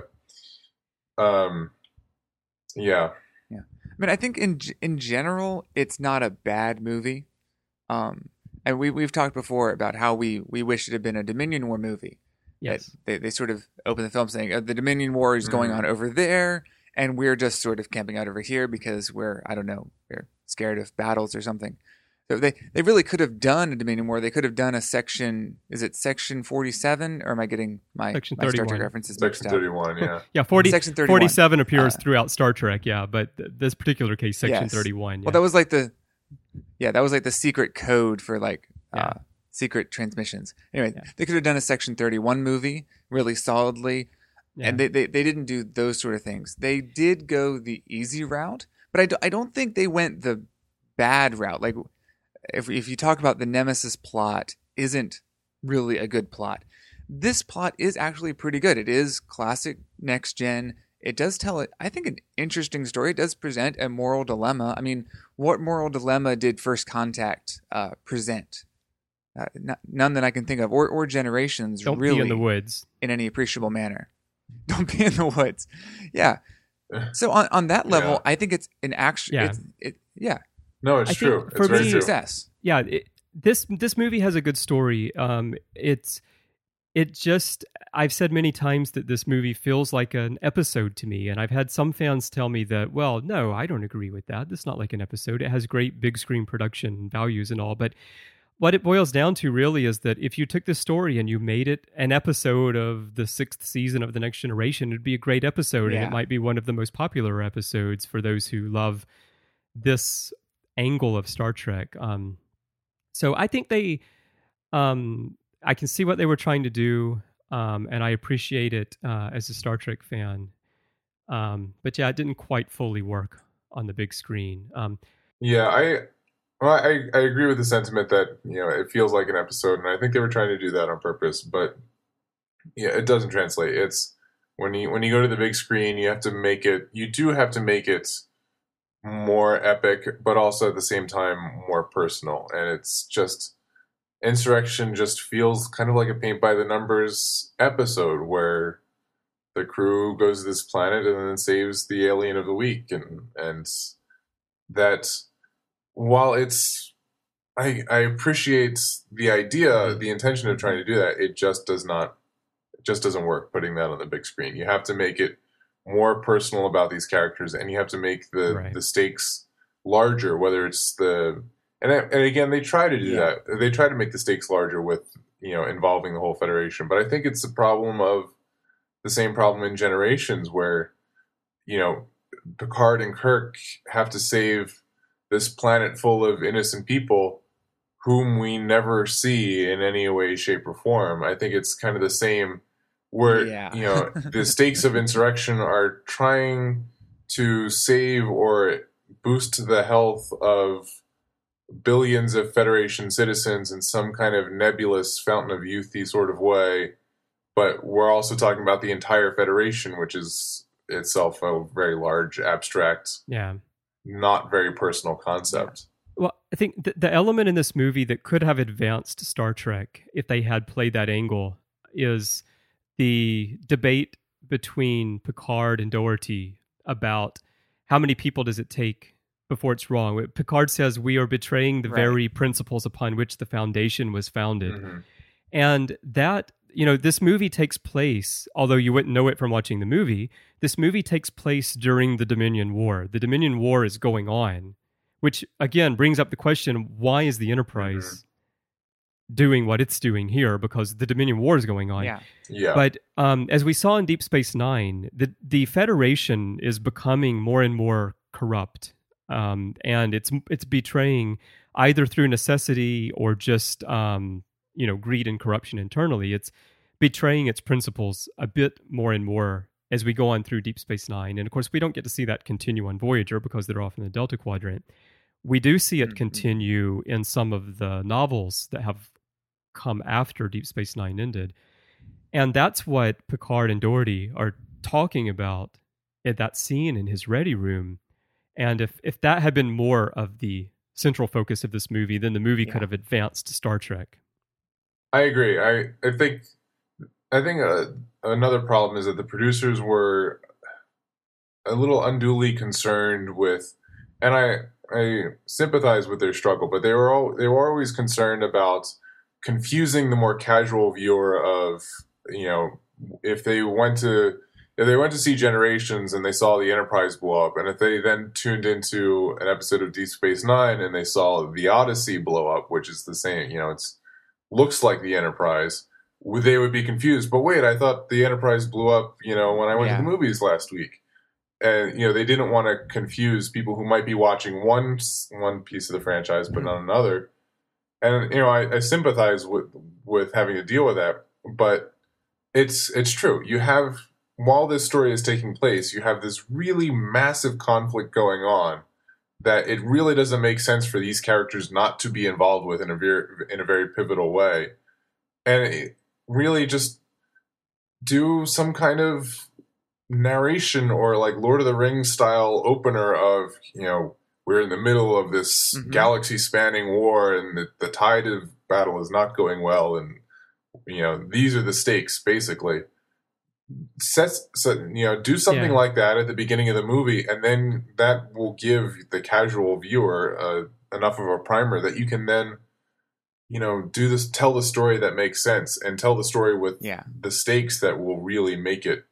But, yeah. I mean, I think in general, it's not a bad movie. And we've talked before about how we wish it had been a Dominion War movie. Yes. They sort of open the film saying the Dominion War is going on over there, and we're just sort of camping out over here because we're scared of battles or something. So they really could have done a Dominion War. They could have done a section. Is it Section 47, or am I getting my Star Trek references mixed up? Section 31, yeah. Yeah, Section 47 appears throughout Star Trek, but this particular case, Section 31. Yeah. Well, that was like the secret code for secret transmissions. Anyway, they could have done a Section 31 movie really solidly, and they didn't do those sort of things. They did go the easy route, but I don't think they went the bad route. Like if you talk about the Nemesis plot isn't really a good plot. This plot is actually pretty good. It is classic next gen. It does tell, I think, an interesting story. It does present a moral dilemma. I mean, what moral dilemma did First Contact present? None that I can think of, or Generations. Don't really be in the woods in any appreciable manner. Don't be in the woods. Yeah. So on that level, I think it's an action. No, it's true. It's very true. Success. Yeah. This movie has a good story. I've said many times that this movie feels like an episode to me, and I've had some fans tell me that, well, no, I don't agree with that. It's not like an episode. It has great big screen production values and all, but what it boils down to really is that if you took this story and you made it an episode of the 6th season of The Next Generation, it'd be a great episode, and it might be one of the most popular episodes for those who love this angle of Star Trek. So I think I can see what they were trying to do, and I appreciate it as a Star Trek fan. But it didn't quite fully work on the big screen. I agree with the sentiment that it feels like an episode, and I think they were trying to do that on purpose. But it doesn't translate. It's when you go to the big screen, you have to make it. You do have to make it more epic, but also at the same time more personal. And it's just Insurrection just feels kind of like a paint by the numbers episode where the crew goes to this planet and then saves the alien of the week, and that. While I appreciate the idea, the intention of trying to do that, it just doesn't work putting that on the big screen. You have to make it more personal about these characters, and you have to make the stakes larger, whether it's and again, they try to do that. They try to make the stakes larger with, involving the whole Federation. But I think it's the same problem in Generations where, Picard and Kirk have to save this planet full of innocent people whom we never see in any way, shape, or form. I think it's kind of the same where, the stakes of insurrection are trying to save or boost the health of billions of Federation citizens in some kind of nebulous fountain of youthy sort of way. But we're also talking about the entire Federation, which is itself a very large, abstract, not very personal concept. Well, I think the element in this movie that could have advanced Star Trek if they had played that angle is the debate between Picard and Doherty about how many people does it take before it's wrong. Picard says we are betraying the very principles upon which the Foundation was founded. Mm-hmm. And that, this movie takes place, although you wouldn't know it from watching the movie, this movie takes place during the Dominion War. The Dominion War is going on, which again brings up the question, why is the Enterprise doing what it's doing here? Because the Dominion War is going on. Yeah. But as we saw in Deep Space Nine, the Federation is becoming more and more corrupt. And it's betraying either through necessity or just greed and corruption internally. It's betraying its principles a bit more and more as we go on through Deep Space Nine. And of course, we don't get to see that continue on Voyager because they're off in the Delta Quadrant. We do see it continue in some of the novels that have come after Deep Space Nine ended. And that's what Picard and Doherty are talking about at that scene in his ready room. And if that had been more of the central focus of this movie, then the movie could have advanced to Star Trek. I agree. I think another problem is that the producers were a little unduly concerned with, and I sympathize with their struggle, but they were always concerned about confusing the more casual viewer of, if they went to see Generations and they saw the Enterprise blow up, and if they then tuned into an episode of Deep Space Nine and they saw the Odyssey blow up, which is the same, it's looks like the Enterprise, they would be confused. But wait, I thought the Enterprise blew up, when I went to the movies last week. And, they didn't want to confuse people who might be watching one piece of the franchise, but not another. And, I sympathize with having to deal with that. But it's true. While this story is taking place, you have this really massive conflict going on that it really doesn't make sense for these characters not to be involved with in a very pivotal way. And really just do some kind of narration or like Lord of the Rings style opener of, we're in the middle of this galaxy spanning war and the tide of battle is not going well. And, these are the stakes basically. Do something like that at the beginning of the movie, and then that will give the casual viewer enough of a primer that you can then, tell the story that makes sense and tell the story with the stakes that will really make it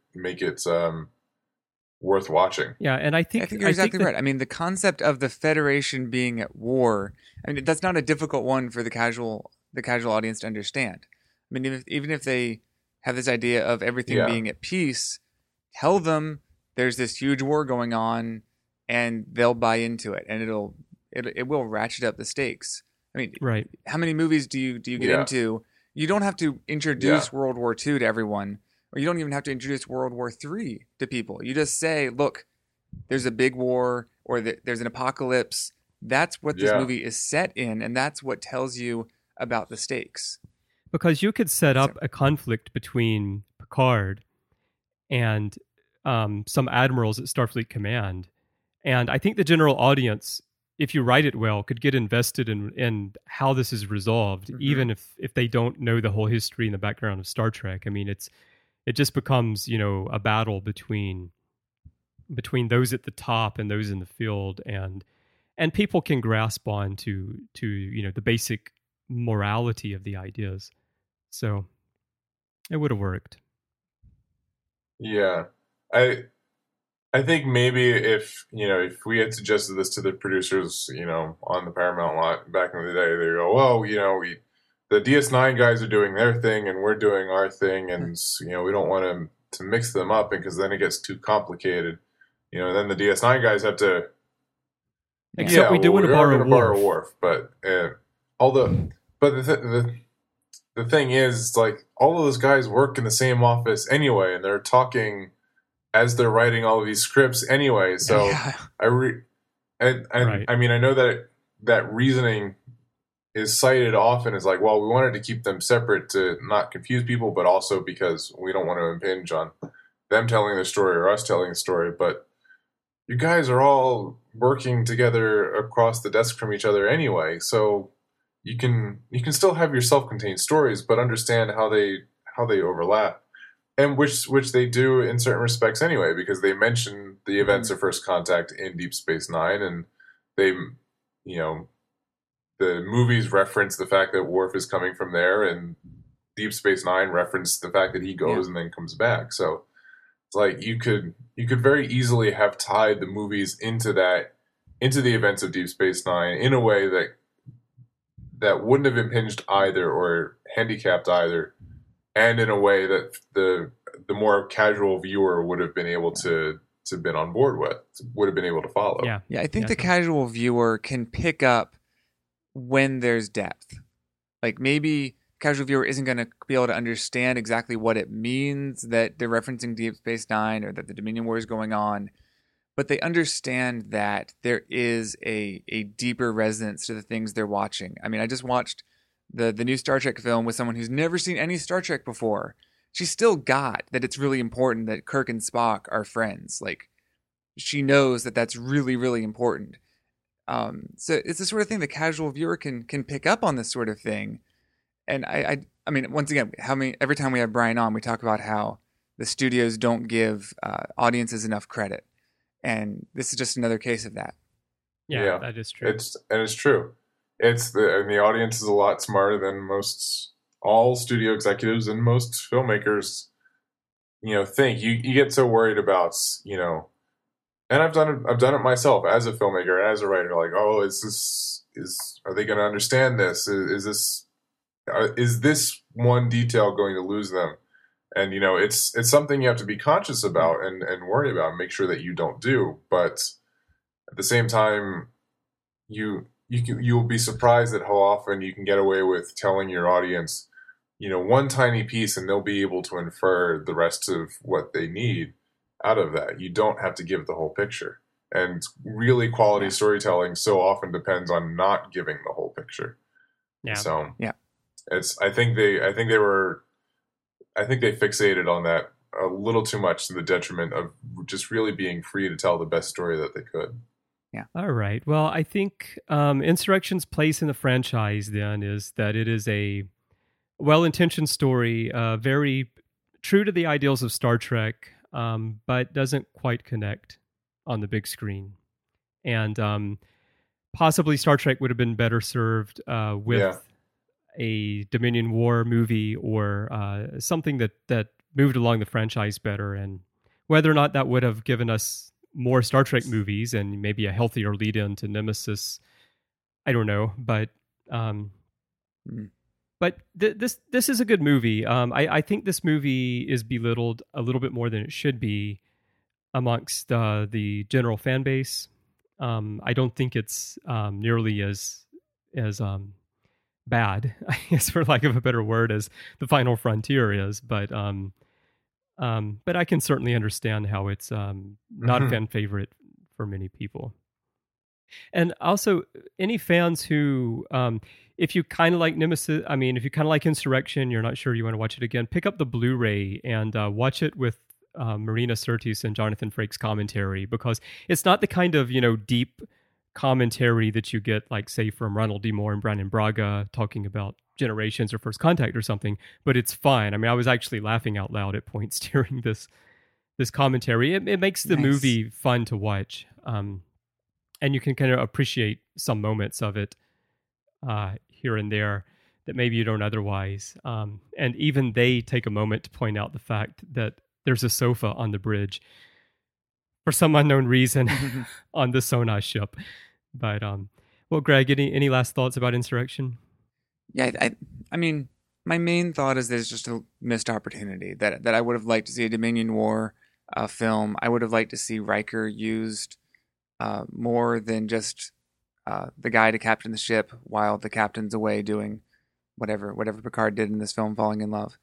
worth watching. Yeah, and I think you're exactly right. I mean, the concept of the Federation being at war, that's not a difficult one for the casual audience to understand. I mean, even if they have this idea of everything being at peace, tell them there's this huge war going on and they'll buy into it, and it will ratchet up the stakes. I mean, how many movies do you get into? You don't have to introduce World War II to everyone, or you don't even have to introduce World War III to people. You just say, look, there's a big war or there's an apocalypse. That's what this movie is set in, and that's what tells you about the stakes. Because you could set up a conflict between Picard and some admirals at Starfleet Command. And I think the general audience, if you write it well, could get invested in how this is resolved, even if they don't know the whole history and the background of Star Trek. I mean, it just becomes, a battle between those at the top and those in the field. And people can grasp on to the basic morality of the ideas. So it would have worked. Yeah. I I think maybe if we had suggested this to the producers, on the Paramount lot back in the day, they go, well, the DS9 guys are doing their thing and we're doing our thing, and we don't want to mix them up because then it gets too complicated. And then the DS9 guys have to. Except we do want to borrow Worf, but the thing is, like, all of those guys work in the same office anyway, and they're talking as they're writing all of these scripts anyway. So Yeah. I mean, I know that reasoning is cited often as like, well, we wanted to keep them separate to not confuse people, but also because we don't want to impinge on them telling the story or us telling the story. But you guys are all working together across the desk from each other anyway, so you can still have your self-contained stories, but understand how they overlap. And which they do in certain respects anyway, because they mention the events of First Contact in Deep Space Nine, and they, the movies reference the fact that Worf is coming from there, and Deep Space Nine reference the fact that he goes and then comes back. So it's like you could very easily have tied the movies into the events of Deep Space Nine in a way that wouldn't have impinged either or handicapped either, and in a way that the more casual viewer would have been able to been on board with, would have been able to follow. Yeah, I think the casual viewer can pick up when there's depth. Like, maybe casual viewer isn't going to be able to understand exactly what it means that they're referencing Deep Space Nine or that the Dominion War is going on, but they understand that there is a deeper resonance to the things they're watching. I mean, I just watched the new Star Trek film with someone who's never seen any Star Trek before. She still got that it's really important that Kirk and Spock are friends. Like, she knows that that's really, really important. So it's the sort of thing the casual viewer can pick up on this sort of thing. And I mean, once again, every time we have Brian on, we talk about how the studios don't give audiences enough credit, and this is just another case of that. Yeah, that is true. It's true. And the audience is a lot smarter than all studio executives and most filmmakers, think. You get so worried about, and I've done it myself as a filmmaker and as a writer. Like, oh, are they going to understand this? Is this one detail going to lose them? And it's something you have to be conscious about and worry about and make sure that you don't do. But at the same time, you'll be surprised at how often you can get away with telling your audience, one tiny piece, and they'll be able to infer the rest of what they need out of that. You don't have to give the whole picture. And really quality storytelling so often depends on not giving the whole picture. Yeah. So I think they fixated on that a little too much to the detriment of just really being free to tell the best story that they could. Yeah. All right. Well, I think Insurrection's place in the franchise then is that it is a well-intentioned story, very true to the ideals of Star Trek, but doesn't quite connect on the big screen. And possibly Star Trek would have been better served with a Dominion War movie or something that moved along the franchise better. And whether or not that would have given us more Star Trek movies and maybe a healthier lead-in to Nemesis, I don't know. But this is a good movie. I think this movie is belittled a little bit more than it should be amongst the general fan base. I don't think it's nearly as bad, I guess, for lack of a better word, as The Final Frontier is. But I can certainly understand how it's not a fan favorite for many people. And also, any fans who, if you kind of like Nemesis, if you kind of like Insurrection, you're not sure you want to watch it again, pick up the Blu-ray and watch it with Marina Sirtis and Jonathan Frakes commentary, because it's not the kind of, deep commentary that you get, like, say, from Ronald D. Moore and Brandon Braga talking about Generations or First Contact or something, but it's fun. I was actually laughing out loud at points during this commentary. It makes the movie fun to watch, and you can kind of appreciate some moments of it here and there that maybe you don't otherwise. And even they take a moment to point out the fact that there's a sofa on the bridge. for some unknown reason on the Sonai ship. But well, Greg, any last thoughts about Insurrection? Yeah, I mean, my main thought is there's just a missed opportunity that I would have liked to see a Dominion War film. I would have liked to see Riker used more than just the guy to captain the ship while the captain's away doing whatever Picard did in this film, falling in love.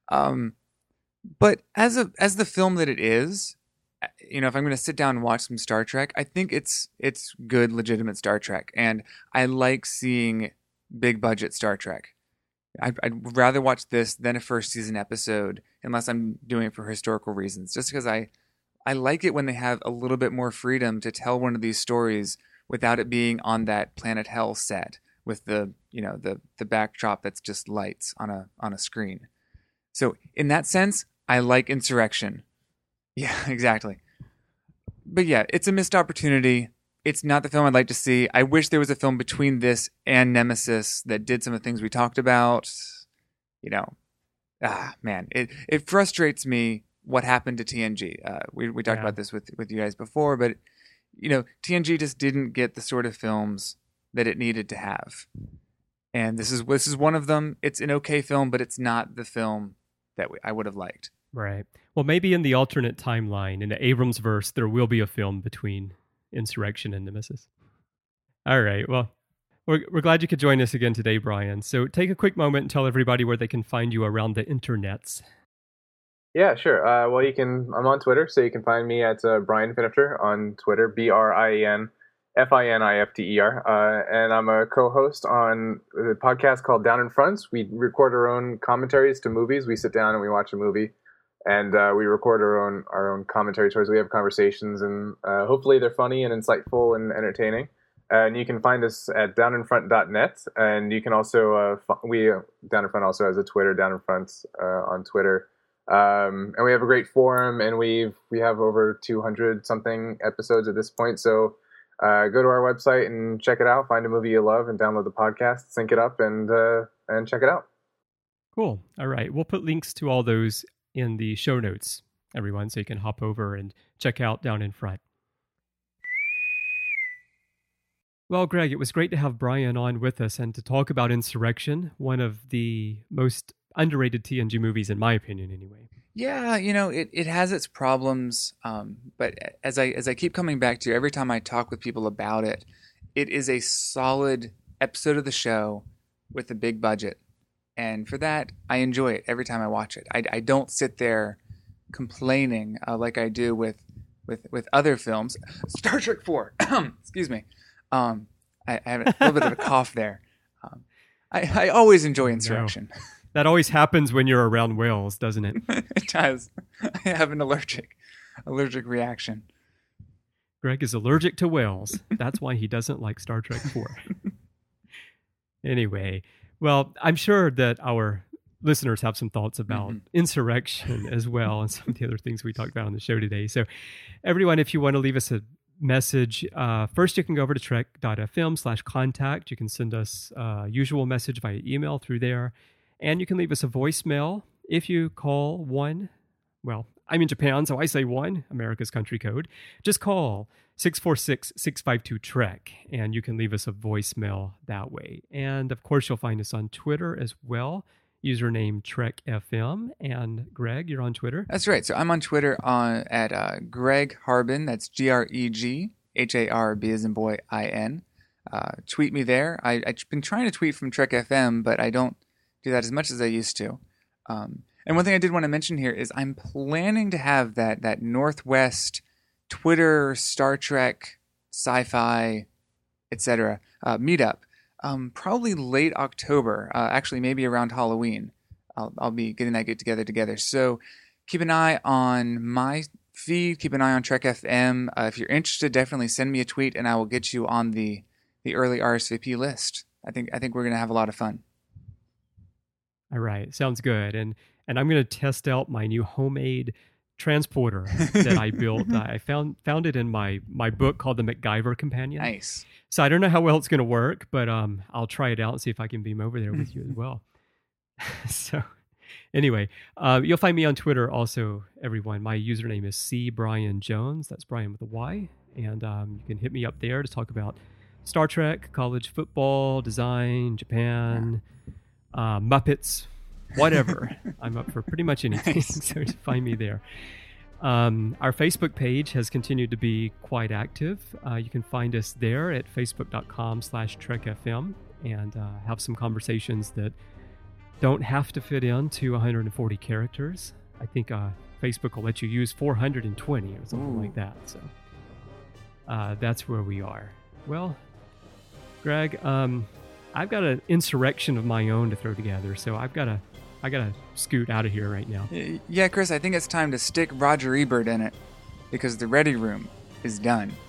But as the film that it is, you know, if I'm going to sit down and watch some Star Trek, I think it's good, legitimate Star Trek, and I like seeing big budget Star Trek. I'd rather watch this than a first season episode, unless I'm doing it for historical reasons. Just because I like it when they have a little bit more freedom to tell one of these stories without it being on that Planet Hell set with the backdrop that's just lights on a screen. So in that sense, I like Insurrection. Yeah, exactly. But yeah, it's a missed opportunity. It's not the film I'd like to see. I wish there was a film between this and Nemesis that did some of the things we talked about. You know, man, it frustrates me what happened to TNG. We talked about this with you guys before, but you know, TNG just didn't get the sort of films that it needed to have. And this is one of them. It's an okay film, but it's not the film that I would have liked. Right. Well, maybe in the alternate timeline, in the Abrams verse, there will be a film between Insurrection and Nemesis. All right. Well, we're glad you could join us again today, Brian. So take a quick moment and tell everybody where they can find you around the internets. Yeah, sure. Well, I'm on Twitter, so you can find me at Brian Finifter on Twitter, BrianFinifter. And I'm a co-host on a podcast called Down in Front. We record our own commentaries to movies. We sit down and we watch a movie, and we record our own commentary towards. We have conversations, and hopefully they're funny and insightful and entertaining. And you can find us at downinfront.net, and you can also Down in Front also has a Twitter, Down in Front on Twitter. And we have a great forum, and we have over 200 something episodes at this point. So go to our website and check it out. Find a movie you love and download the podcast, sync it up, and check it out. Cool. All right. We'll put links to all those in the show notes, everyone, so you can hop over and check out Down in Front. Well, Greg, it was great to have Brian on with us and to talk about Insurrection, one of the most underrated TNG movies, in my opinion, anyway. Yeah, you know, it has its problems, but as I keep coming back to, every time I talk with people about it, it is a solid episode of the show with a big budget, and for that, I enjoy it every time I watch it. I don't sit there complaining like I do with other films. Star Trek 4, excuse me. I have a little bit of a cough there. I always enjoy Insurrection. No. That always happens when you're around whales, doesn't it? It does. I have an allergic reaction. Greg is allergic to whales. That's why he doesn't like Star Trek 4. Anyway, well, I'm sure that our listeners have some thoughts about Insurrection as well, and some of the other things we talked about on the show today. So everyone, if you want to leave us a message, first you can go over to trek.fm/contact. You can send us a usual message via email through there. And you can leave us a voicemail if you call 1. Well, I'm in Japan, so I say 1, America's country code. Just call 646-652-TREK, and you can leave us a voicemail that way. And, of course, you'll find us on Twitter as well, username TrekFM. And, Greg, you're on Twitter? That's right. So I'm on Twitter at Greg Harbin. That's GregHarb as in boy, IN. Tweet me there. I've been trying to tweet from Trek FM, but I don't do that as much as I used to. And one thing I did want to mention here is I'm planning to have that Northwest Twitter, Star Trek, sci-fi, etc. meetup probably late October, actually maybe around Halloween. I'll be getting that get-together. So keep an eye on my feed, keep an eye on Trek FM. If you're interested, definitely send me a tweet and I will get you on the early RSVP list. I think we're going to have a lot of fun. All right. Sounds good. And I'm going to test out my new homemade transporter that I built. I found it in my book called The MacGyver Companion. Nice. So I don't know how well it's going to work, but I'll try it out and see if I can beam over there with you as well. So Anyway, you'll find me on Twitter also, everyone. My username is cbrianjones. That's Brian with a Y. And you can hit me up there to talk about Star Trek, college football, design, Japan, Muppets, whatever. I'm up for pretty much anything, Nice. so just find me there. Our Facebook page has continued to be quite active. You can find us there at facebook.com/TrekFM and have some conversations that don't have to fit into 140 characters. I think Facebook will let you use 420 or something like that. So that's where we are. Well, Greg, I've got an insurrection of my own to throw together, so I gotta scoot out of here right now. Yeah, Chris, I think it's time to stick Roger Ebert in it because the Ready Room is done.